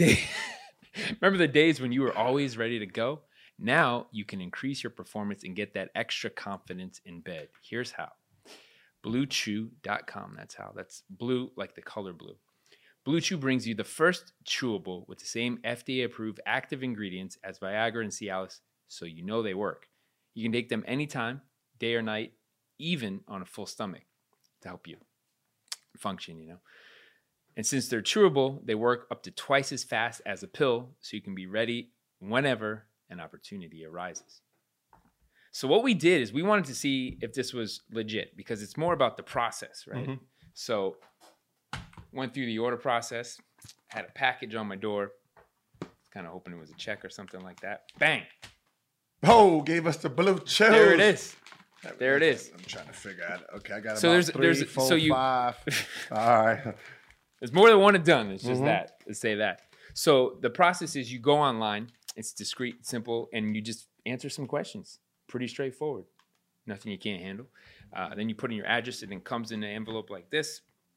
[SPEAKER 1] days when you were always ready to go? Now you can increase your performance and get that extra confidence in bed. Here's how. BlueChew.com. That's how. That's blue like the color blue. Blue Chew brings you the first chewable with the same FDA-approved active ingredients as Viagra and Cialis, so you know they work. You can take them anytime, day or night, even on a full stomach to help you function, you know. And since they're chewable, they work up to twice as fast as a pill, so you can be ready whenever an opportunity arises. So what we did is we wanted to see if this was legit because it's more about the process, right? Mm-hmm. So went through the order process, had a package on my door, kind of hoping it was a check or something like that. Bang!
[SPEAKER 2] Oh, gave us the blue chew.
[SPEAKER 1] There it is. There it is.
[SPEAKER 2] I'm trying to figure out. Okay, I got
[SPEAKER 1] so
[SPEAKER 2] about three, four,
[SPEAKER 1] so you,
[SPEAKER 2] 5. All right.
[SPEAKER 1] There's more than one and done. It's just that. Let's say that. So the process is you go online. It's discreet, simple, and you just answer some questions. Pretty straightforward. Nothing you can't handle. Then you put in your address. It then comes in an envelope like this.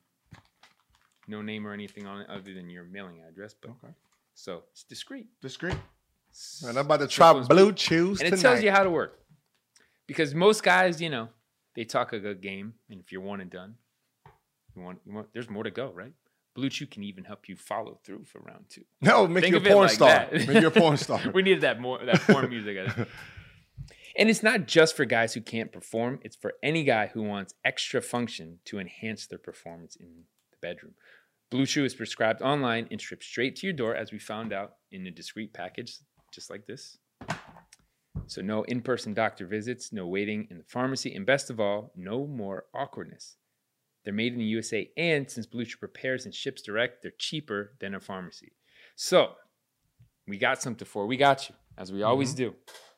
[SPEAKER 1] No name or anything on it other than your mailing address. But okay. So it's discreet.
[SPEAKER 2] Discreet. And I'm about to try Blue Chews
[SPEAKER 1] and
[SPEAKER 2] tonight.
[SPEAKER 1] It tells you how to work. Because most guys, you know, they talk a good game. And if you're one and done, you want, there's more to go, right? Blue Chew can even help you follow through for round 2.
[SPEAKER 2] No, make you a porn star. Make you a porn star.
[SPEAKER 1] We needed that porn music. And it's not just for guys who can't perform. It's for any guy who wants extra function to enhance their performance in the bedroom. Blue Chew is prescribed online and shipped straight to your door, as we found out, in a discreet package, just like this. So no in-person doctor visits, no waiting in the pharmacy, and best of all, no more awkwardness. They're made in the USA, and since Blue Chew prepares and ships direct, they're cheaper than a pharmacy. So we got something for we got you, as we always do.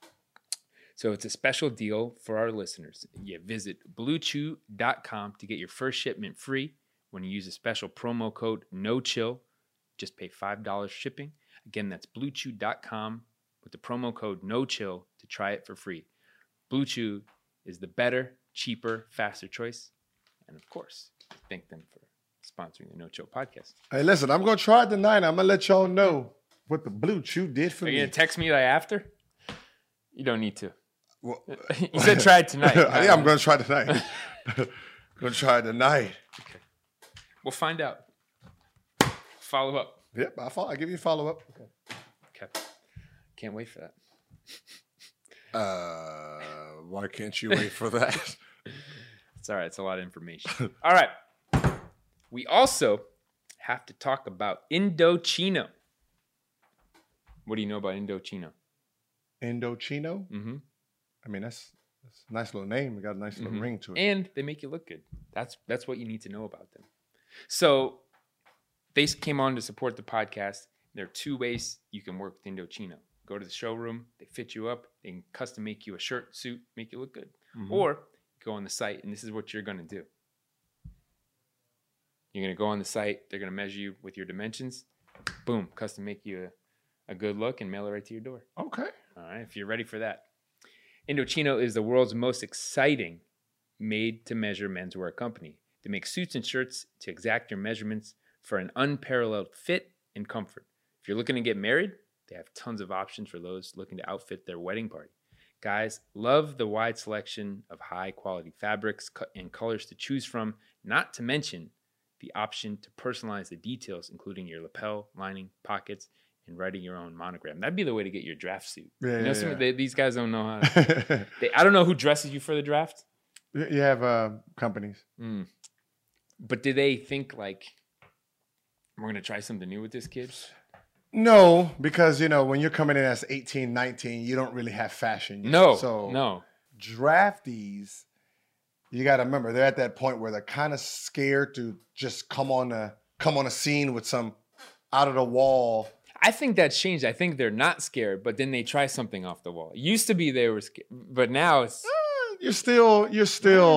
[SPEAKER 1] So it's a special deal for our listeners. You visit BlueChew.com to get your first shipment free when you use a special promo code NOCHILL. Just pay $5 shipping. Again, that's BlueChew.com with the promo code NOCHILL to try it for free. Blue Chew is the better, cheaper, faster choice. And of course, thank them for sponsoring the No Chill podcast.
[SPEAKER 2] Hey, listen, I'm going to try it tonight. I'm going to let y'all know what the Blue Chew did for me.
[SPEAKER 1] Are you going to text me like after? You don't need to. Well, you said try it tonight.
[SPEAKER 2] Yeah, I'm going to try it tonight. Going to try it tonight.
[SPEAKER 1] Okay. We'll find out. Follow up.
[SPEAKER 2] Yep, I'll give you a follow up.
[SPEAKER 1] Okay. Can't wait for
[SPEAKER 2] that. Why can't you wait for that?
[SPEAKER 1] It's all right. It's a lot of information. All right. We also have to talk about Indochino. What do you know about Indochino?
[SPEAKER 2] Indochino?
[SPEAKER 1] Mm-hmm.
[SPEAKER 2] I mean, that's a nice little name. It got a nice little ring to it.
[SPEAKER 1] And they make you look good. That's what you need to know about them. So they came on to support the podcast. There are 2 ways you can work with Indochino. Go to the showroom. They fit you up. They can custom make you a shirt, suit, make you look good. Or go on the site, and this is what you're going to do. You're going to go on the site. They're going to measure you with your dimensions. Boom, custom make you a good look and mail it right to your door.
[SPEAKER 2] Okay.
[SPEAKER 1] All right, if you're ready for that. Indochino is the world's most exciting made-to-measure menswear company. They make suits and shirts to exact your measurements for an unparalleled fit and comfort. If you're looking to get married, they have tons of options for those looking to outfit their wedding party. Guys, love the wide selection of high-quality fabrics and colors to choose from, not to mention the option to personalize the details, including your lapel, lining, pockets, and writing your own monogram. That'd be the way to get your draft suit. These guys don't know how to... I don't know who dresses you for the draft.
[SPEAKER 2] You have companies.
[SPEAKER 1] But do they think, like, we're going to try something new with this kid?
[SPEAKER 2] No, because, when you're coming in as 18, 19, you don't really have fashion yet.
[SPEAKER 1] No.
[SPEAKER 2] Draftees, you got to remember, they're at that point where they're kind of scared to just come on a scene with some out-of-the-wall...
[SPEAKER 1] I think that's changed. I think they're not scared, but then they try something off the wall. It used to be they were scared, but now it's...
[SPEAKER 2] You're still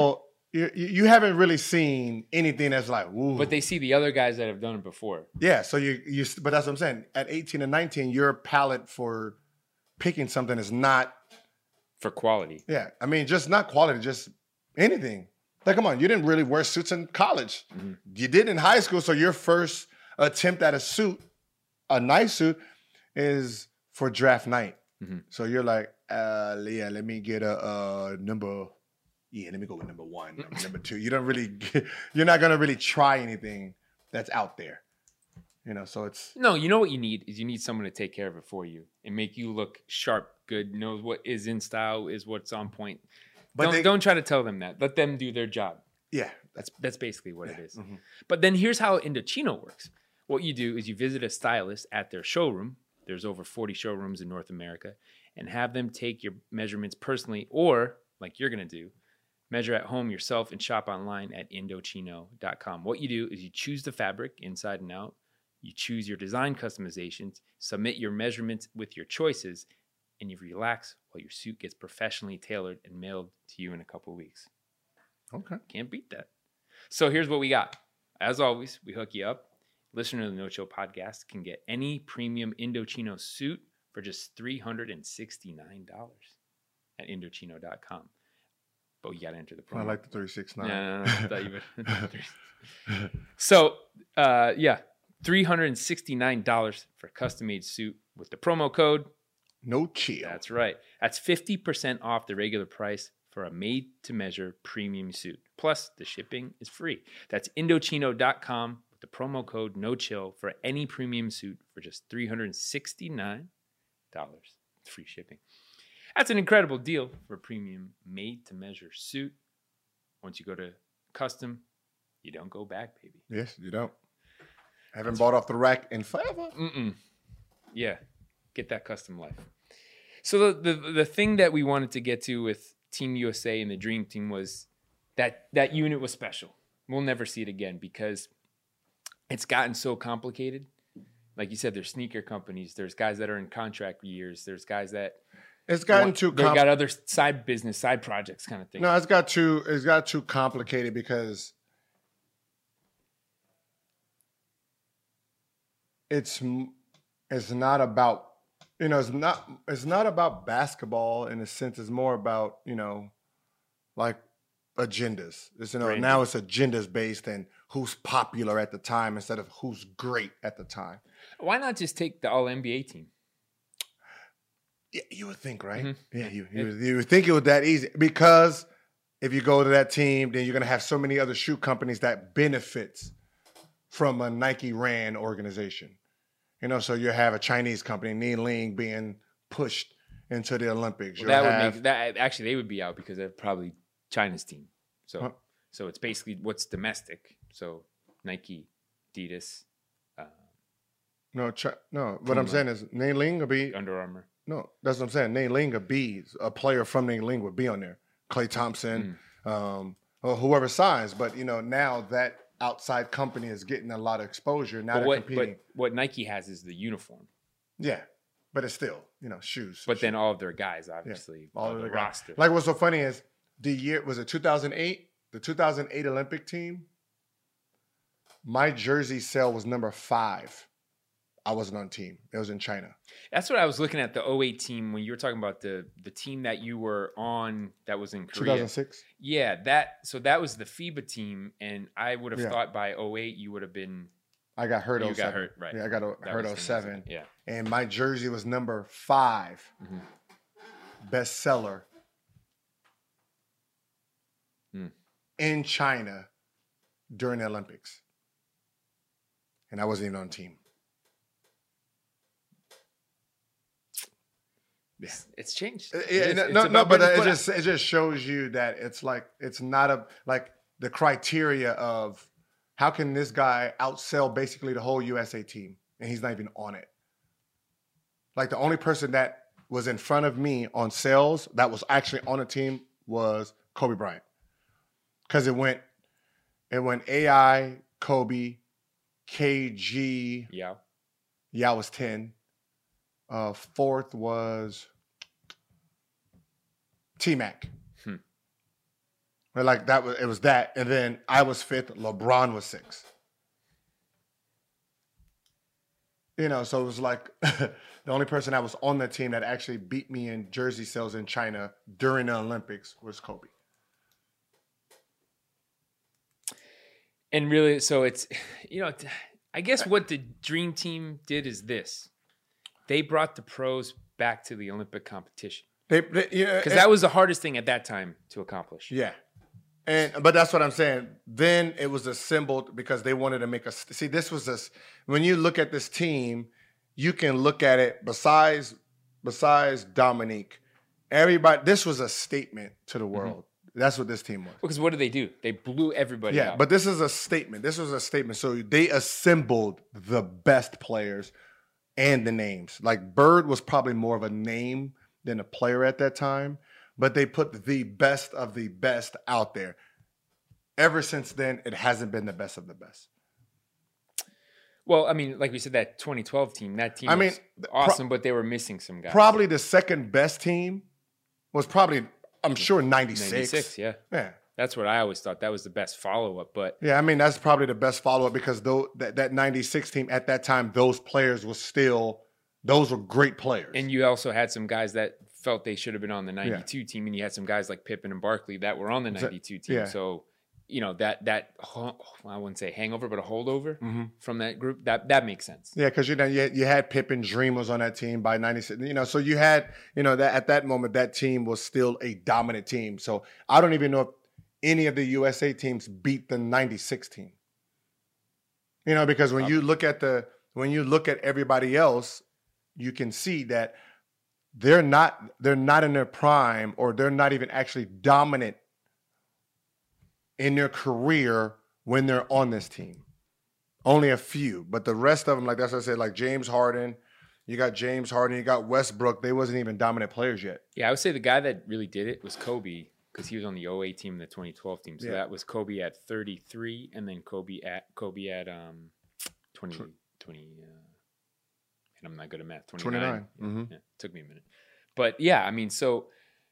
[SPEAKER 2] you haven't really seen anything that's like, woo.
[SPEAKER 1] But they see the other guys that have done it before.
[SPEAKER 2] Yeah, so but that's what I'm saying. At 18 and 19, your palate for picking something is not
[SPEAKER 1] For quality.
[SPEAKER 2] Yeah, I mean, just not quality, just anything. Like, come on, you didn't really wear suits in college.
[SPEAKER 1] Mm-hmm.
[SPEAKER 2] You did in high school, so your first attempt at a suit, a nice suit, is for draft night.
[SPEAKER 1] Mm-hmm.
[SPEAKER 2] So you're like, yeah, let me get a number. Yeah, let me go with number 1, number 2. You don't really, you're not gonna really try anything that's out there. You know, so it's
[SPEAKER 1] No, you know what you need is you need someone to take care of it for you and make you look sharp, good, knows what is in style, is what's on point. But don't try to tell them that. Let them do their job.
[SPEAKER 2] Yeah,
[SPEAKER 1] that's basically what it is.
[SPEAKER 2] Mm-hmm.
[SPEAKER 1] But then here's how Indochino works. What you do is you visit a stylist at their showroom. There's over 40 showrooms in North America, and have them take your measurements personally, or like you're gonna do, measure at home yourself and shop online at Indochino.com. What you do is you choose the fabric inside and out. You choose your design customizations, submit your measurements with your choices, and you relax while your suit gets professionally tailored and mailed to you in a couple of weeks.
[SPEAKER 2] okay.
[SPEAKER 1] Can't beat that. So here's what we got. As always, we hook you up. Listener to the No Chill podcast can get any premium Indochino suit for just $369 at Indochino.com. But you got to enter the promo.
[SPEAKER 2] I like the 369.
[SPEAKER 1] No. I thought you would. So, yeah. $369 for a custom-made suit with the promo code.
[SPEAKER 2] No chill.
[SPEAKER 1] That's right. That's 50% off the regular price for a made-to-measure premium suit. Plus, the shipping is free. That's Indochino.com with the promo code NOCHILL for any premium suit for just $369. Free shipping. That's an incredible deal for a premium made-to-measure suit. Once you go to custom, you don't go back, baby.
[SPEAKER 2] Yes, you don't. Haven't bought off the rack in forever.
[SPEAKER 1] Yeah, get that custom life. So the thing that we wanted to get to with Team USA and the Dream Team was that unit was special. We'll never see it again because it's gotten so complicated. Like you said, there's sneaker companies. There's guys that are in contract years. There's guys that
[SPEAKER 2] It's gotten too
[SPEAKER 1] they got other side business, side projects kind of thing.
[SPEAKER 2] No, it's got too complicated because it's not about, it's not about basketball in a sense. It's more about, like agendas. It's, now it's agendas based and who's popular at the time instead of who's great at the time.
[SPEAKER 1] Why not just take the All NBA team?
[SPEAKER 2] Yeah, you would think, right?
[SPEAKER 1] Mm-hmm.
[SPEAKER 2] Yeah, you would think it was that easy because if you go to that team, then you're going to have so many other shoe companies that benefits from a Nike ran organization. So you have a Chinese company, Ni-Ling, being pushed into the Olympics.
[SPEAKER 1] Well, that would make that actually they would be out because they're probably China's team. So so it's basically what's domestic. So Nike, Adidas.
[SPEAKER 2] What I'm saying is Ni-Ling would be
[SPEAKER 1] Under Armour.
[SPEAKER 2] No, that's what I'm saying. Ni-Ling would be a player from Ni-Ling would be on there. Klay Thompson, or whoever signs. But now that outside company is getting a lot of exposure. Now they're competing.
[SPEAKER 1] But what Nike has is the uniform.
[SPEAKER 2] Yeah, but it's still shoes.
[SPEAKER 1] But then all of their guys, obviously,
[SPEAKER 2] all of
[SPEAKER 1] the roster.
[SPEAKER 2] Like what's so funny is was it 2008? The 2008 Olympic team. My jersey sale was number 5. I wasn't on team. It was in China.
[SPEAKER 1] That's what I was looking at, the 08 team, when you were talking about the team that you were on that was in Korea.
[SPEAKER 2] 2006?
[SPEAKER 1] Yeah, that was the FIBA team, and I would have thought by 08 you would have been...
[SPEAKER 2] I got hurt 07.
[SPEAKER 1] You got hurt, right.
[SPEAKER 2] Yeah, I got hurt 07.
[SPEAKER 1] Yeah.
[SPEAKER 2] And my jersey was number 5. Bestseller. In China during the Olympics. And I wasn't even on team.
[SPEAKER 1] Yeah. It's changed.
[SPEAKER 2] It just shows you that it's not the criteria of how can this guy outsell basically the whole USA team and he's not even on it. Like the only person that was in front of me on sales that was actually on a team was Kobe Bryant. Because it went AI, Kobe, KG.
[SPEAKER 1] Yeah.
[SPEAKER 2] Yao was 10. Fourth was T-Mac. But like it was that, and then I was 5th. LeBron was 6th. You know, so it was like the only person that was on the team that actually beat me in jersey sales in China during the Olympics was Kobe.
[SPEAKER 1] And really, so it's, I guess what the Dream Team did is this. They brought the pros back to the Olympic competition. Because that was the hardest thing at that time to accomplish.
[SPEAKER 2] Yeah. But that's what I'm saying. Then it was assembled because they wanted to make us see. This was this. When you look at this team, you can look at it. Besides Dominique, everybody. This was a statement to the world. Mm-hmm. That's what this team was.
[SPEAKER 1] Because what did they do? They blew everybody out.
[SPEAKER 2] Yeah, but this is a statement. This was a statement. So they assembled the best players and the names. Like Bird was probably more of a name than a player at that time. But they put the best of the best out there. Ever since then, it hasn't been the best of the best.
[SPEAKER 1] Well, I mean, like we said, that 2012 team, was awesome, but they were missing some guys.
[SPEAKER 2] Probably the second best team was probably, I'm sure, 96.
[SPEAKER 1] 96, yeah.
[SPEAKER 2] Yeah.
[SPEAKER 1] That's what I always thought. That was the best follow-up. But
[SPEAKER 2] yeah, I mean, that's probably the best follow-up because that 96 team at that time, those players those were great players.
[SPEAKER 1] And you also had some guys that felt they should have been on the 92 team, and you had some guys like Pippen and Barkley that were on the 92 team.
[SPEAKER 2] Yeah.
[SPEAKER 1] So, that I wouldn't say hangover, but a holdover from that group, that makes sense.
[SPEAKER 2] Yeah, because you had Pippen, Dream was on that team by 96. So you had that at that moment that team was still a dominant team. So I don't even know if any of the USA teams beat the 96 team. Because when you look at everybody else, you can see that they're not in their prime, or they're not even actually dominant in their career when they're on this team. Only a few, but the rest of them, like that's what I said, like James Harden, you got Westbrook. They wasn't even dominant players yet.
[SPEAKER 1] Yeah, I would say the guy that really did it was Kobe, because he was on the 08 team and the 2012 team. So that was Kobe at 33, and then Kobe at 20. And I'm not good at math. 29.
[SPEAKER 2] Mm-hmm.
[SPEAKER 1] Yeah, took me a minute. But yeah, I mean, so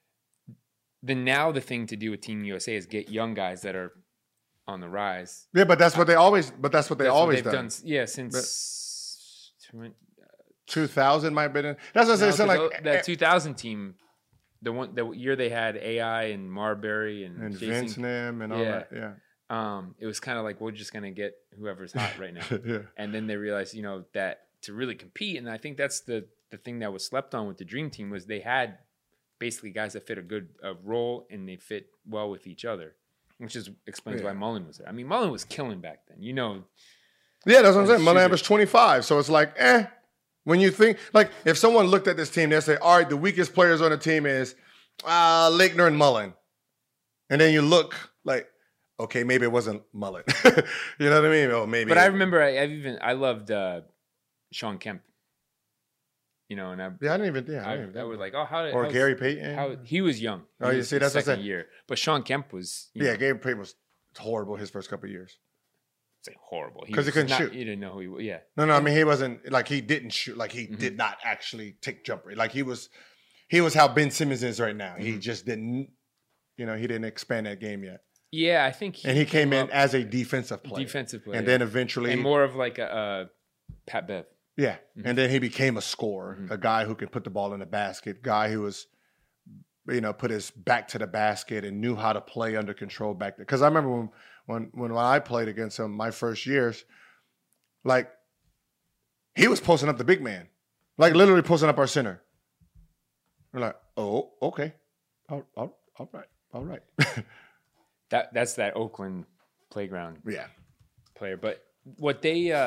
[SPEAKER 1] the thing to do with Team USA is get young guys that are on the rise.
[SPEAKER 2] Yeah, but that's what they always done.
[SPEAKER 1] Yeah, since
[SPEAKER 2] 2000 might have been. That's what I said. Like
[SPEAKER 1] that 2000 team, the year they had AI and Marbury and Jason,
[SPEAKER 2] Vince Nim and all that. Yeah.
[SPEAKER 1] It was kind of like, we're just gonna get whoever's hot right now.
[SPEAKER 2] Yeah.
[SPEAKER 1] And then they realized, that to really compete, and I think that's the thing that was slept on with the Dream Team, was they had basically guys that fit a good role, and they fit well with each other, which explains why Mullen was there. I mean, Mullen was killing back then,
[SPEAKER 2] Yeah, that's what I'm saying. Mullen averaged 25, so it's like, when you think, like, if someone looked at this team, they'll say, all right, the weakest players on the team is Laettner and Mullen, and then you look like, okay, maybe it wasn't Mullen. You know what I mean? Oh, maybe.
[SPEAKER 1] But I remember I loved Sean Kemp. And I didn't even. That was like,
[SPEAKER 2] Gary Payton.
[SPEAKER 1] How he was young.
[SPEAKER 2] You see, that's the second
[SPEAKER 1] year. But Sean Kemp was.
[SPEAKER 2] Gary Payton was horrible his first couple of years.
[SPEAKER 1] Say horrible
[SPEAKER 2] because he couldn't shoot.
[SPEAKER 1] You didn't know who he was. Yeah.
[SPEAKER 2] No. I mean, he wasn't like he didn't shoot. Like he did not actually take jumper. Like he was how Ben Simmons is right now. He just didn't. He didn't expand that game yet.
[SPEAKER 1] Yeah, I think.
[SPEAKER 2] And he came in as a defensive player. And then eventually.
[SPEAKER 1] And more of like a Pat Bev.
[SPEAKER 2] Yeah, and then he became a scorer, a guy who could put the ball in the basket, guy who was, put his back to the basket and knew how to play under control back there. Because I remember when I played against him my first years, like he was posting up the big man, like literally posting up our center. We're like, oh, okay, all right.
[SPEAKER 1] That's that Oakland playground.
[SPEAKER 2] Yeah,
[SPEAKER 1] player, but what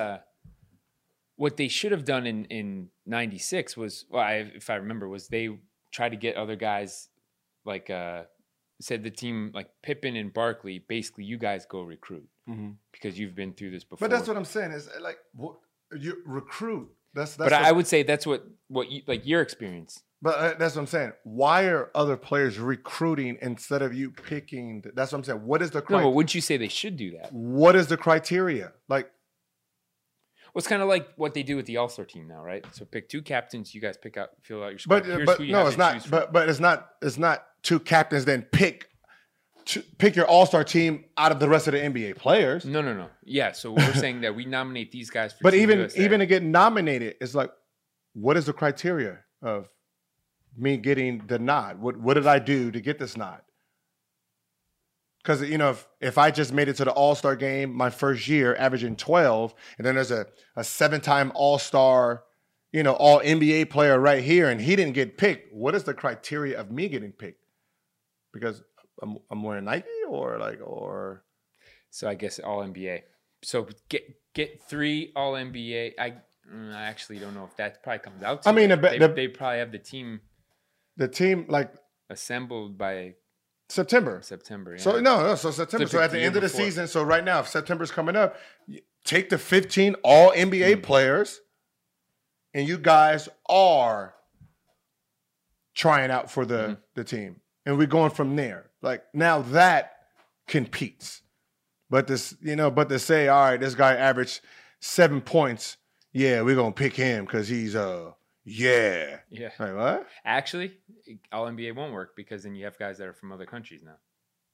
[SPEAKER 1] they should have done in 96 was, if I remember, was they tried to get other guys, like said the team, like Pippen and Barkley, basically you guys go recruit because you've been through this before.
[SPEAKER 2] But that's what I'm saying is like you recruit. That's
[SPEAKER 1] but I would say that's what you, like your experience.
[SPEAKER 2] But that's what I'm saying. Why are other players recruiting instead of you picking? That's what I'm saying. What is the criteria?
[SPEAKER 1] No, but wouldn't you say they should do that?
[SPEAKER 2] What is the criteria? Like,
[SPEAKER 1] well, it's kind of like what they do with the All-Star team now, right? So pick two captains. You guys fill out your squad.
[SPEAKER 2] But no, it's not. But it's not two captains. Then pick pick your all-star team out of the rest of the NBA players.
[SPEAKER 1] No. Yeah, so we're saying that we nominate these guys for
[SPEAKER 2] But
[SPEAKER 1] Team
[SPEAKER 2] even
[SPEAKER 1] USA.
[SPEAKER 2] to get nominated, it's like, what is the criteria of me getting the nod? What did I do to get this nod? Because, you know, if I just made it to the All-Star game my first year, averaging 12, and then there's a 7-time All-Star, you know, All-NBA player right here, and he didn't get picked, what is the criteria of me getting picked? Because I'm wearing Nike or
[SPEAKER 1] So I guess All NBA. So get 3 All NBA. I actually don't know if that probably comes out.
[SPEAKER 2] I mean,
[SPEAKER 1] they probably have the team
[SPEAKER 2] like
[SPEAKER 1] assembled by
[SPEAKER 2] September.
[SPEAKER 1] Yeah.
[SPEAKER 2] So no, so September. So at the end of the
[SPEAKER 1] before.
[SPEAKER 2] season, so right now, if September's coming up, take the 15 All NBA players, and you guys are trying out for the team, and we're going from there. Like now that competes, but to say, all right, this guy averaged 7 points. Yeah, we're gonna pick him because he's yeah. Like what?
[SPEAKER 1] Actually, All NBA won't work because then you have guys that are from other countries now.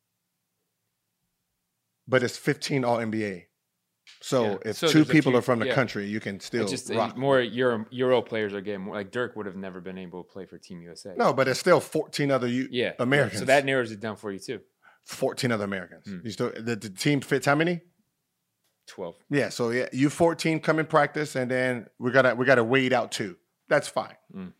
[SPEAKER 2] But it's 15 All NBA. So if
[SPEAKER 1] So
[SPEAKER 2] two
[SPEAKER 1] there's a
[SPEAKER 2] people
[SPEAKER 1] few-
[SPEAKER 2] are from the
[SPEAKER 1] yeah.
[SPEAKER 2] country, you can still
[SPEAKER 1] Just
[SPEAKER 2] rock.
[SPEAKER 1] more Euro players are getting more. Like Dirk would have never been able to play for Team USA.
[SPEAKER 2] No, but it's still 14 other Americans.
[SPEAKER 1] So that narrows it down for you too.
[SPEAKER 2] 14 other Americans. You still the team fits how many?
[SPEAKER 1] 12.
[SPEAKER 2] Yeah, so yeah, you 14 come in practice, and then we gotta wait out 2. That's fine.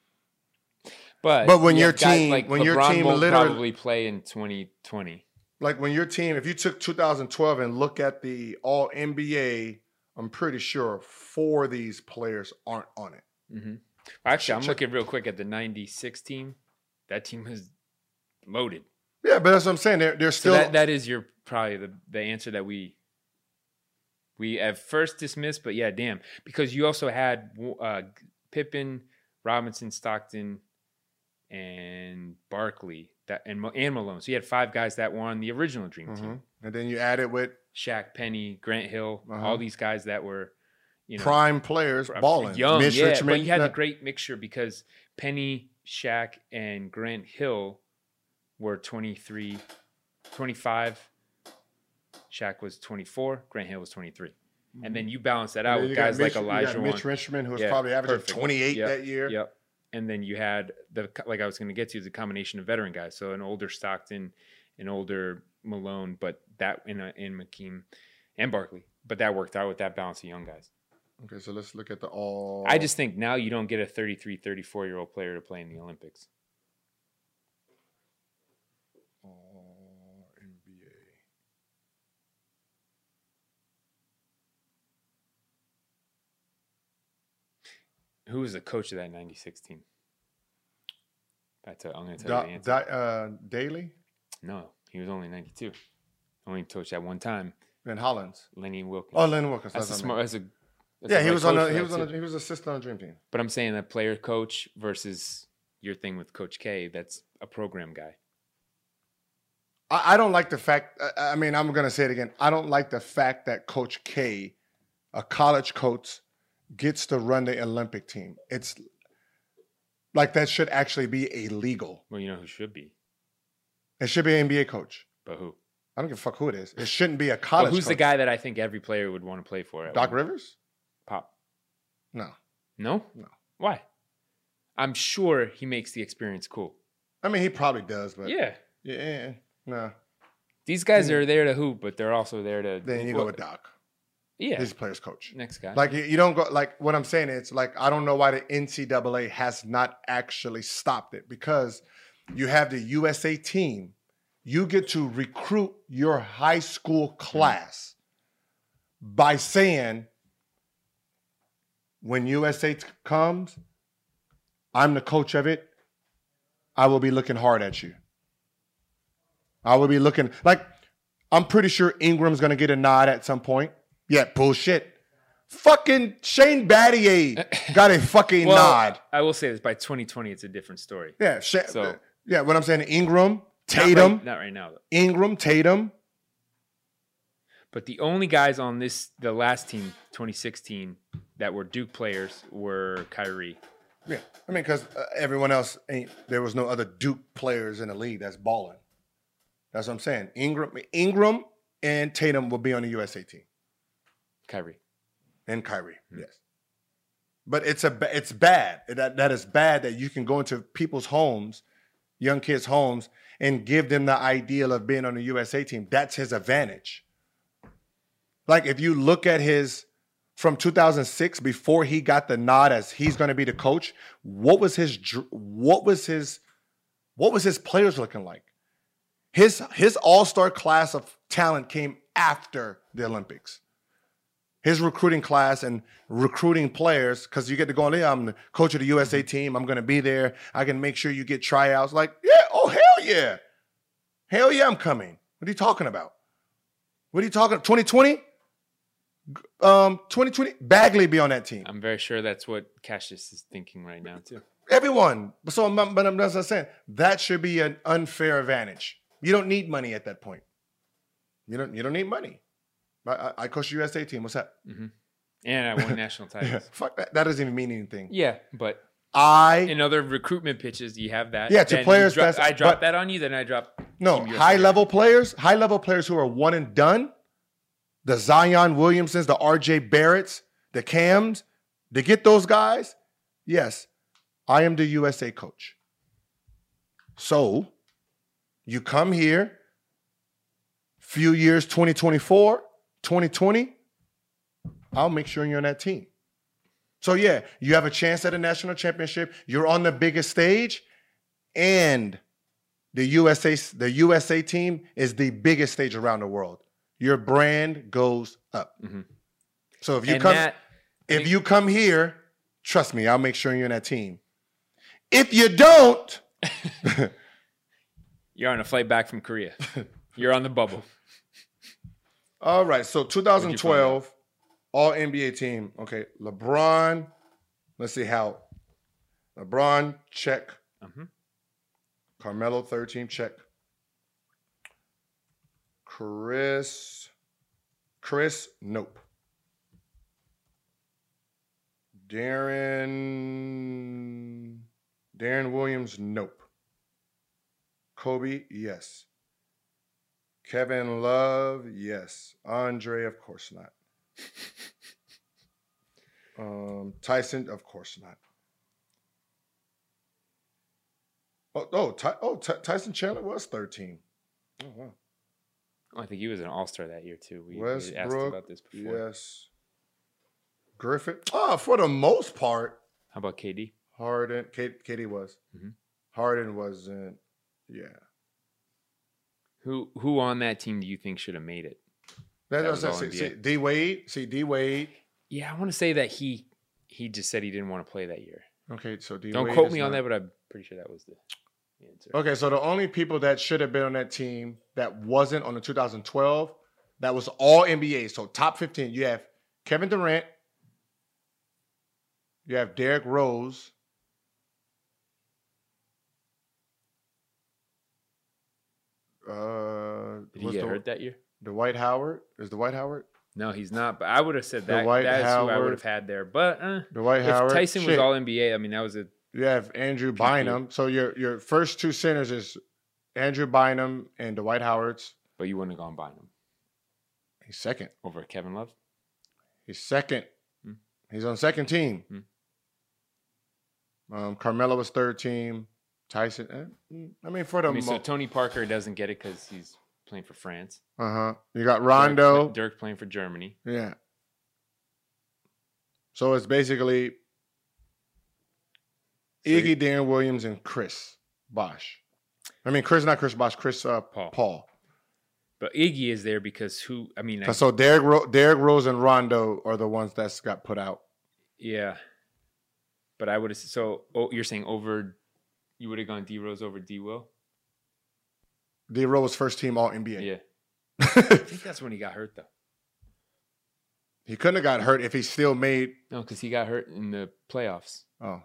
[SPEAKER 1] But
[SPEAKER 2] when
[SPEAKER 1] you
[SPEAKER 2] your
[SPEAKER 1] have guys
[SPEAKER 2] team-
[SPEAKER 1] like
[SPEAKER 2] when your
[SPEAKER 1] LeBron
[SPEAKER 2] team
[SPEAKER 1] won't
[SPEAKER 2] literally-
[SPEAKER 1] probably play in 2020.
[SPEAKER 2] Like when your team, if you took 2012 and look at the All NBA, I'm pretty sure 4 of these players aren't on it.
[SPEAKER 1] Actually, I'm looking real quick at the 96 team. That team is loaded.
[SPEAKER 2] Yeah, but that's what I'm saying. They're
[SPEAKER 1] So
[SPEAKER 2] still
[SPEAKER 1] that is your probably the answer that we at first dismissed, but yeah, damn, because you also had Pippen, Robinson, Stockton, and Barkley and Malone. So you had 5 guys that were on the original Dream Team.
[SPEAKER 2] and then you add it with
[SPEAKER 1] Shaq, Penny, Grant Hill, all these guys that were,
[SPEAKER 2] prime players balling.
[SPEAKER 1] young,
[SPEAKER 2] Mitch
[SPEAKER 1] yeah.
[SPEAKER 2] Richmond,
[SPEAKER 1] But you had a great mixture because Penny, Shaq, and Grant Hill were 23, 25. Shaq was 24. Grant Hill was 23. And then you balance that out with guys like Elijah
[SPEAKER 2] Mitch Richmond, who was probably averaging 28 that year.
[SPEAKER 1] Yep. And then you had like I was going to get to, is a combination of veteran guys. So an older Stockton, an older Malone, but that in McKeem and Barkley. But that worked out with that balance of young guys.
[SPEAKER 2] Okay, so let's look at the all.
[SPEAKER 1] I just think now you don't get a 33, 34-year-old player to play in the Olympics.
[SPEAKER 2] All NBA.
[SPEAKER 1] Who was the coach of that 96 team? I'm going to tell you the answer.
[SPEAKER 2] Daly?
[SPEAKER 1] No, he was only 92. Only coached at one time.
[SPEAKER 2] And Hollins.
[SPEAKER 1] Lenny Wilkins.
[SPEAKER 2] Oh, Lenny Wilkins.
[SPEAKER 1] That's a
[SPEAKER 2] what I
[SPEAKER 1] smart.
[SPEAKER 2] meant.
[SPEAKER 1] That's
[SPEAKER 2] He
[SPEAKER 1] a
[SPEAKER 2] was
[SPEAKER 1] right
[SPEAKER 2] on.
[SPEAKER 1] coach
[SPEAKER 2] He
[SPEAKER 1] for
[SPEAKER 2] was
[SPEAKER 1] that, too.
[SPEAKER 2] He was assistant on the Dream Team.
[SPEAKER 1] But I'm saying that player coach versus your thing with Coach K. That's a program guy.
[SPEAKER 2] I don't like the fact. I mean, I'm going to say it again. I don't like the fact that Coach K, a college coach, gets to run the Olympic team. It's like that should actually be illegal.
[SPEAKER 1] Well, you know who should be,
[SPEAKER 2] It should be an NBA coach.
[SPEAKER 1] but who?
[SPEAKER 2] I don't give a fuck who it is. It shouldn't be a college
[SPEAKER 1] Well, who's the
[SPEAKER 2] coach.
[SPEAKER 1] guy that I think every player would want to play for?
[SPEAKER 2] Doc Rivers?
[SPEAKER 1] Pop.
[SPEAKER 2] No.
[SPEAKER 1] No?
[SPEAKER 2] No.
[SPEAKER 1] Why? I'm sure he makes the experience cool.
[SPEAKER 2] I mean, he probably does, but
[SPEAKER 1] Yeah.
[SPEAKER 2] No.
[SPEAKER 1] These guys are there to hoop, but they're also there to.
[SPEAKER 2] Then you go with Doc.
[SPEAKER 1] Yeah.
[SPEAKER 2] He's the player's coach.
[SPEAKER 1] Next guy.
[SPEAKER 2] Like you don't go like what I'm saying. It's like I don't know why the NCAA has not actually stopped it because you have the USA team. You get to recruit your high school class by saying, when USA comes, I'm the coach of it. I will be looking hard at you. I will be looking like I'm pretty sure Ingram's going to get a nod at some point. Yeah, bullshit. Fucking Shane Battier got a fucking nod.
[SPEAKER 1] I will say this: by 2020, it's a different story.
[SPEAKER 2] Yeah,
[SPEAKER 1] So-
[SPEAKER 2] yeah. What I'm saying, Ingram, Tatum,
[SPEAKER 1] Not right now, though.
[SPEAKER 2] Ingram, Tatum.
[SPEAKER 1] But the only guys on the last team, 2016, that were Duke players were Kyrie.
[SPEAKER 2] Yeah, I mean, because everyone else ain't. There was no other Duke players in the league that's balling. That's what I'm saying. Ingram and Tatum will be on the USA team.
[SPEAKER 1] Kyrie.
[SPEAKER 2] And Kyrie, yes. But it's bad. That is bad that you can go into people's homes, young kids' homes, and give them the ideal of being on the USA team. That's his advantage. Like if you look at his from 2006, before he got the nod as he's going to be the coach, what was his players looking like? His all-star class of talent came after the Olympics. His recruiting class and recruiting players, because you get to go, yeah, I'm the coach of the USA team. I'm going to be there. I can make sure you get tryouts. Like, yeah, oh, hell yeah. Hell yeah, I'm coming. What are you talking about? What are you talking 2020? 2020, Bagley be on that team.
[SPEAKER 1] I'm very sure that's what Cassius is thinking right now, too.
[SPEAKER 2] Everyone. But as I'm saying, that should be an unfair advantage. You don't need money at that point. You don't need money. I coached the USA team. What's that?
[SPEAKER 1] Mm-hmm. And I won national titles.
[SPEAKER 2] Yeah, fuck that. That doesn't even mean anything.
[SPEAKER 1] Yeah, but in other recruitment pitches, you have that.
[SPEAKER 2] Yeah, to players.
[SPEAKER 1] I drop that on you, then I drop.
[SPEAKER 2] No, high-level players who are one and done, the Zion Williamsons, the RJ Barretts, the Cams, to get those guys, yes, I am the USA coach. So you come here, few years, 2024, 2020, I'll make sure you're on that team. So yeah, you have a chance at a national championship. You're on the biggest stage, and the USA team is the biggest stage around the world. Your brand goes up. Mm-hmm. So if you come here, trust me, I'll make sure you're on that team. If you don't,
[SPEAKER 1] you're on a flight back from Korea. You're on the bubble.
[SPEAKER 2] All right, so 2012, all NBA team. Okay, LeBron. Let's see how. LeBron, check. Mm-hmm. Carmelo, third team, check. Chris, nope. Darren Williams, nope. Kobe, yes. Kevin Love, yes. Andre, of course not. Tyson, of course not. Tyson Chandler was 13. Oh, wow.
[SPEAKER 1] I think he was an all-star that year, too. We
[SPEAKER 2] Westbrook,
[SPEAKER 1] asked about this before.
[SPEAKER 2] Yes. Griffith. For the most part.
[SPEAKER 1] How about KD?
[SPEAKER 2] Harden. KD was. Mm-hmm. Harden wasn't. Yeah.
[SPEAKER 1] Who on that team do you think should have made it?
[SPEAKER 2] That's what I say. D Wade. D Wade.
[SPEAKER 1] Yeah, I want to say that he just said he didn't want to play that year.
[SPEAKER 2] Okay, so D Wade.
[SPEAKER 1] Don't quote me on that, but I'm pretty sure that was the answer.
[SPEAKER 2] Okay, so the only people that should have been on that team that wasn't on the 2012, that was all NBA. So top 15, you have Kevin Durant, you have Derrick Rose,
[SPEAKER 1] did he get hurt that year?
[SPEAKER 2] Dwight Howard? Is Dwight Howard?
[SPEAKER 1] No, he's not. But I would have said that. That's who I would have had there. But
[SPEAKER 2] Dwight Howard.
[SPEAKER 1] Tyson was all NBA, I mean, that was a.
[SPEAKER 2] You have Andrew Bynum. So your first two centers is Andrew Bynum and Dwight Howard's.
[SPEAKER 1] But you wouldn't have gone Bynum.
[SPEAKER 2] He's second.
[SPEAKER 1] Over Kevin Love?
[SPEAKER 2] He's second. He's on second team. Carmelo was third team. Tyson.
[SPEAKER 1] So Tony Parker doesn't get it because he's playing for France.
[SPEAKER 2] You got Rondo.
[SPEAKER 1] Dirk playing for Germany.
[SPEAKER 2] Yeah. So it's basically Iggy, Darren Williams, and Chris Bosh. Not Chris Bosh. Chris Paul.
[SPEAKER 1] But Iggy is there because
[SPEAKER 2] so Derrick Rose and Rondo are the ones that's got put out.
[SPEAKER 1] Yeah. But I would have. So you're saying you would have gone D Rose over D Will?
[SPEAKER 2] D Rose was first team All NBA.
[SPEAKER 1] Yeah. I think that's when he got hurt though.
[SPEAKER 2] He couldn't have got hurt if he still made.
[SPEAKER 1] No, because he got hurt in the playoffs.
[SPEAKER 2] Oh.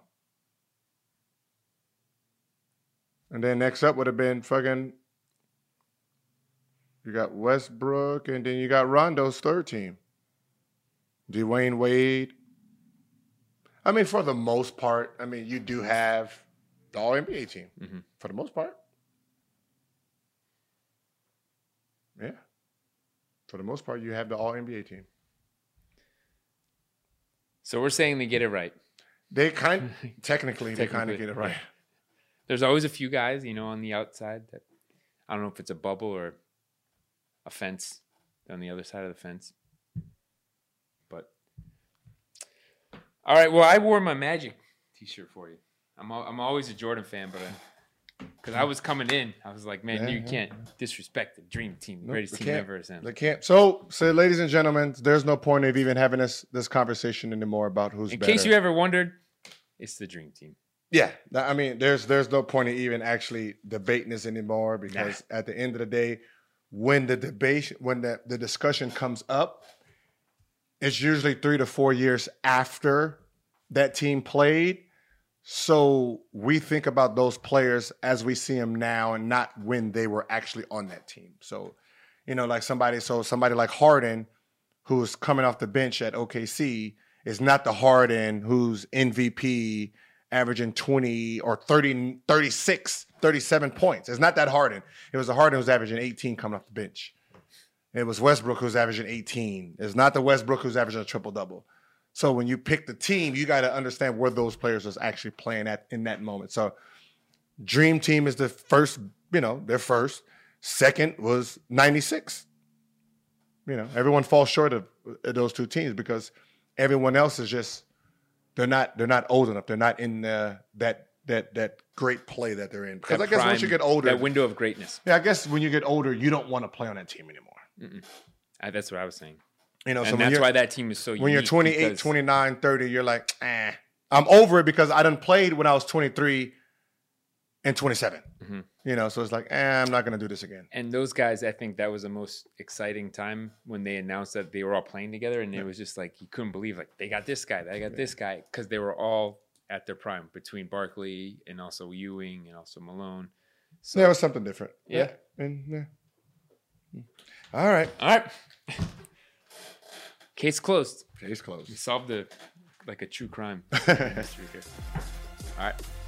[SPEAKER 2] And then next up would have been fucking. You got Westbrook, and then you got Rondo's third team. Dwayne Wade. For the most part, you do have the All-NBA team. For the most part. Yeah. For the most part, you have the All-NBA team.
[SPEAKER 1] So we're saying they get it right.
[SPEAKER 2] They technically they kind of get it right.
[SPEAKER 1] There's always a few guys, on the outside that I don't know if it's a bubble or a fence on the other side of the fence. But all right, well, I wore my Magic T-shirt for you. I'm always a Jordan fan, but because I was coming in, I was like, man, you can't disrespect the Dream Team, greatest team ever assembled.
[SPEAKER 2] They can't. So, ladies and gentlemen, there's no point of even having this conversation anymore about who's better.
[SPEAKER 1] In case you ever wondered, it's the Dream Team.
[SPEAKER 2] Yeah, I mean, there's no point of even actually debating this anymore because at the end of the day, when the discussion comes up, it's usually 3 to 4 years after that team played. So we think about those players as we see them now and not when they were actually on that team. So, like somebody like Harden, who's coming off the bench at OKC, is not the Harden who's MVP, averaging 20 or 30, 36, 37 points. It's not that Harden. It was the Harden who was averaging 18 coming off the bench. It was Westbrook who's averaging 18. It's not the Westbrook who's averaging a triple-double. So when you pick the team, you got to understand where those players was actually playing at in that moment. So Dream Team is the first, their first. Second was 96. Everyone falls short of those two teams because everyone else is just they're not old enough. They're not in that great play that they're in. Because I guess once you get older,
[SPEAKER 1] that window of greatness.
[SPEAKER 2] Yeah, I guess when you get older, you don't want to play on that team anymore.
[SPEAKER 1] That's what I was saying.
[SPEAKER 2] So
[SPEAKER 1] that's why that team is so unique.
[SPEAKER 2] When you're 28, 29, 30, you're like, I'm over it because I done played when I was 23 and 27. So it's like, I'm not going to do this again.
[SPEAKER 1] And those guys, I think that was the most exciting time when they announced that they were all playing together. And it was just like, you couldn't believe, like, they got this guy, they got this guy, because they were all at their prime between Barkley and also Ewing and also Malone. So
[SPEAKER 2] it was something different.
[SPEAKER 1] Yeah.
[SPEAKER 2] All right.
[SPEAKER 1] Case closed.
[SPEAKER 2] Case closed.
[SPEAKER 1] We solved like a true crime mystery here. All right.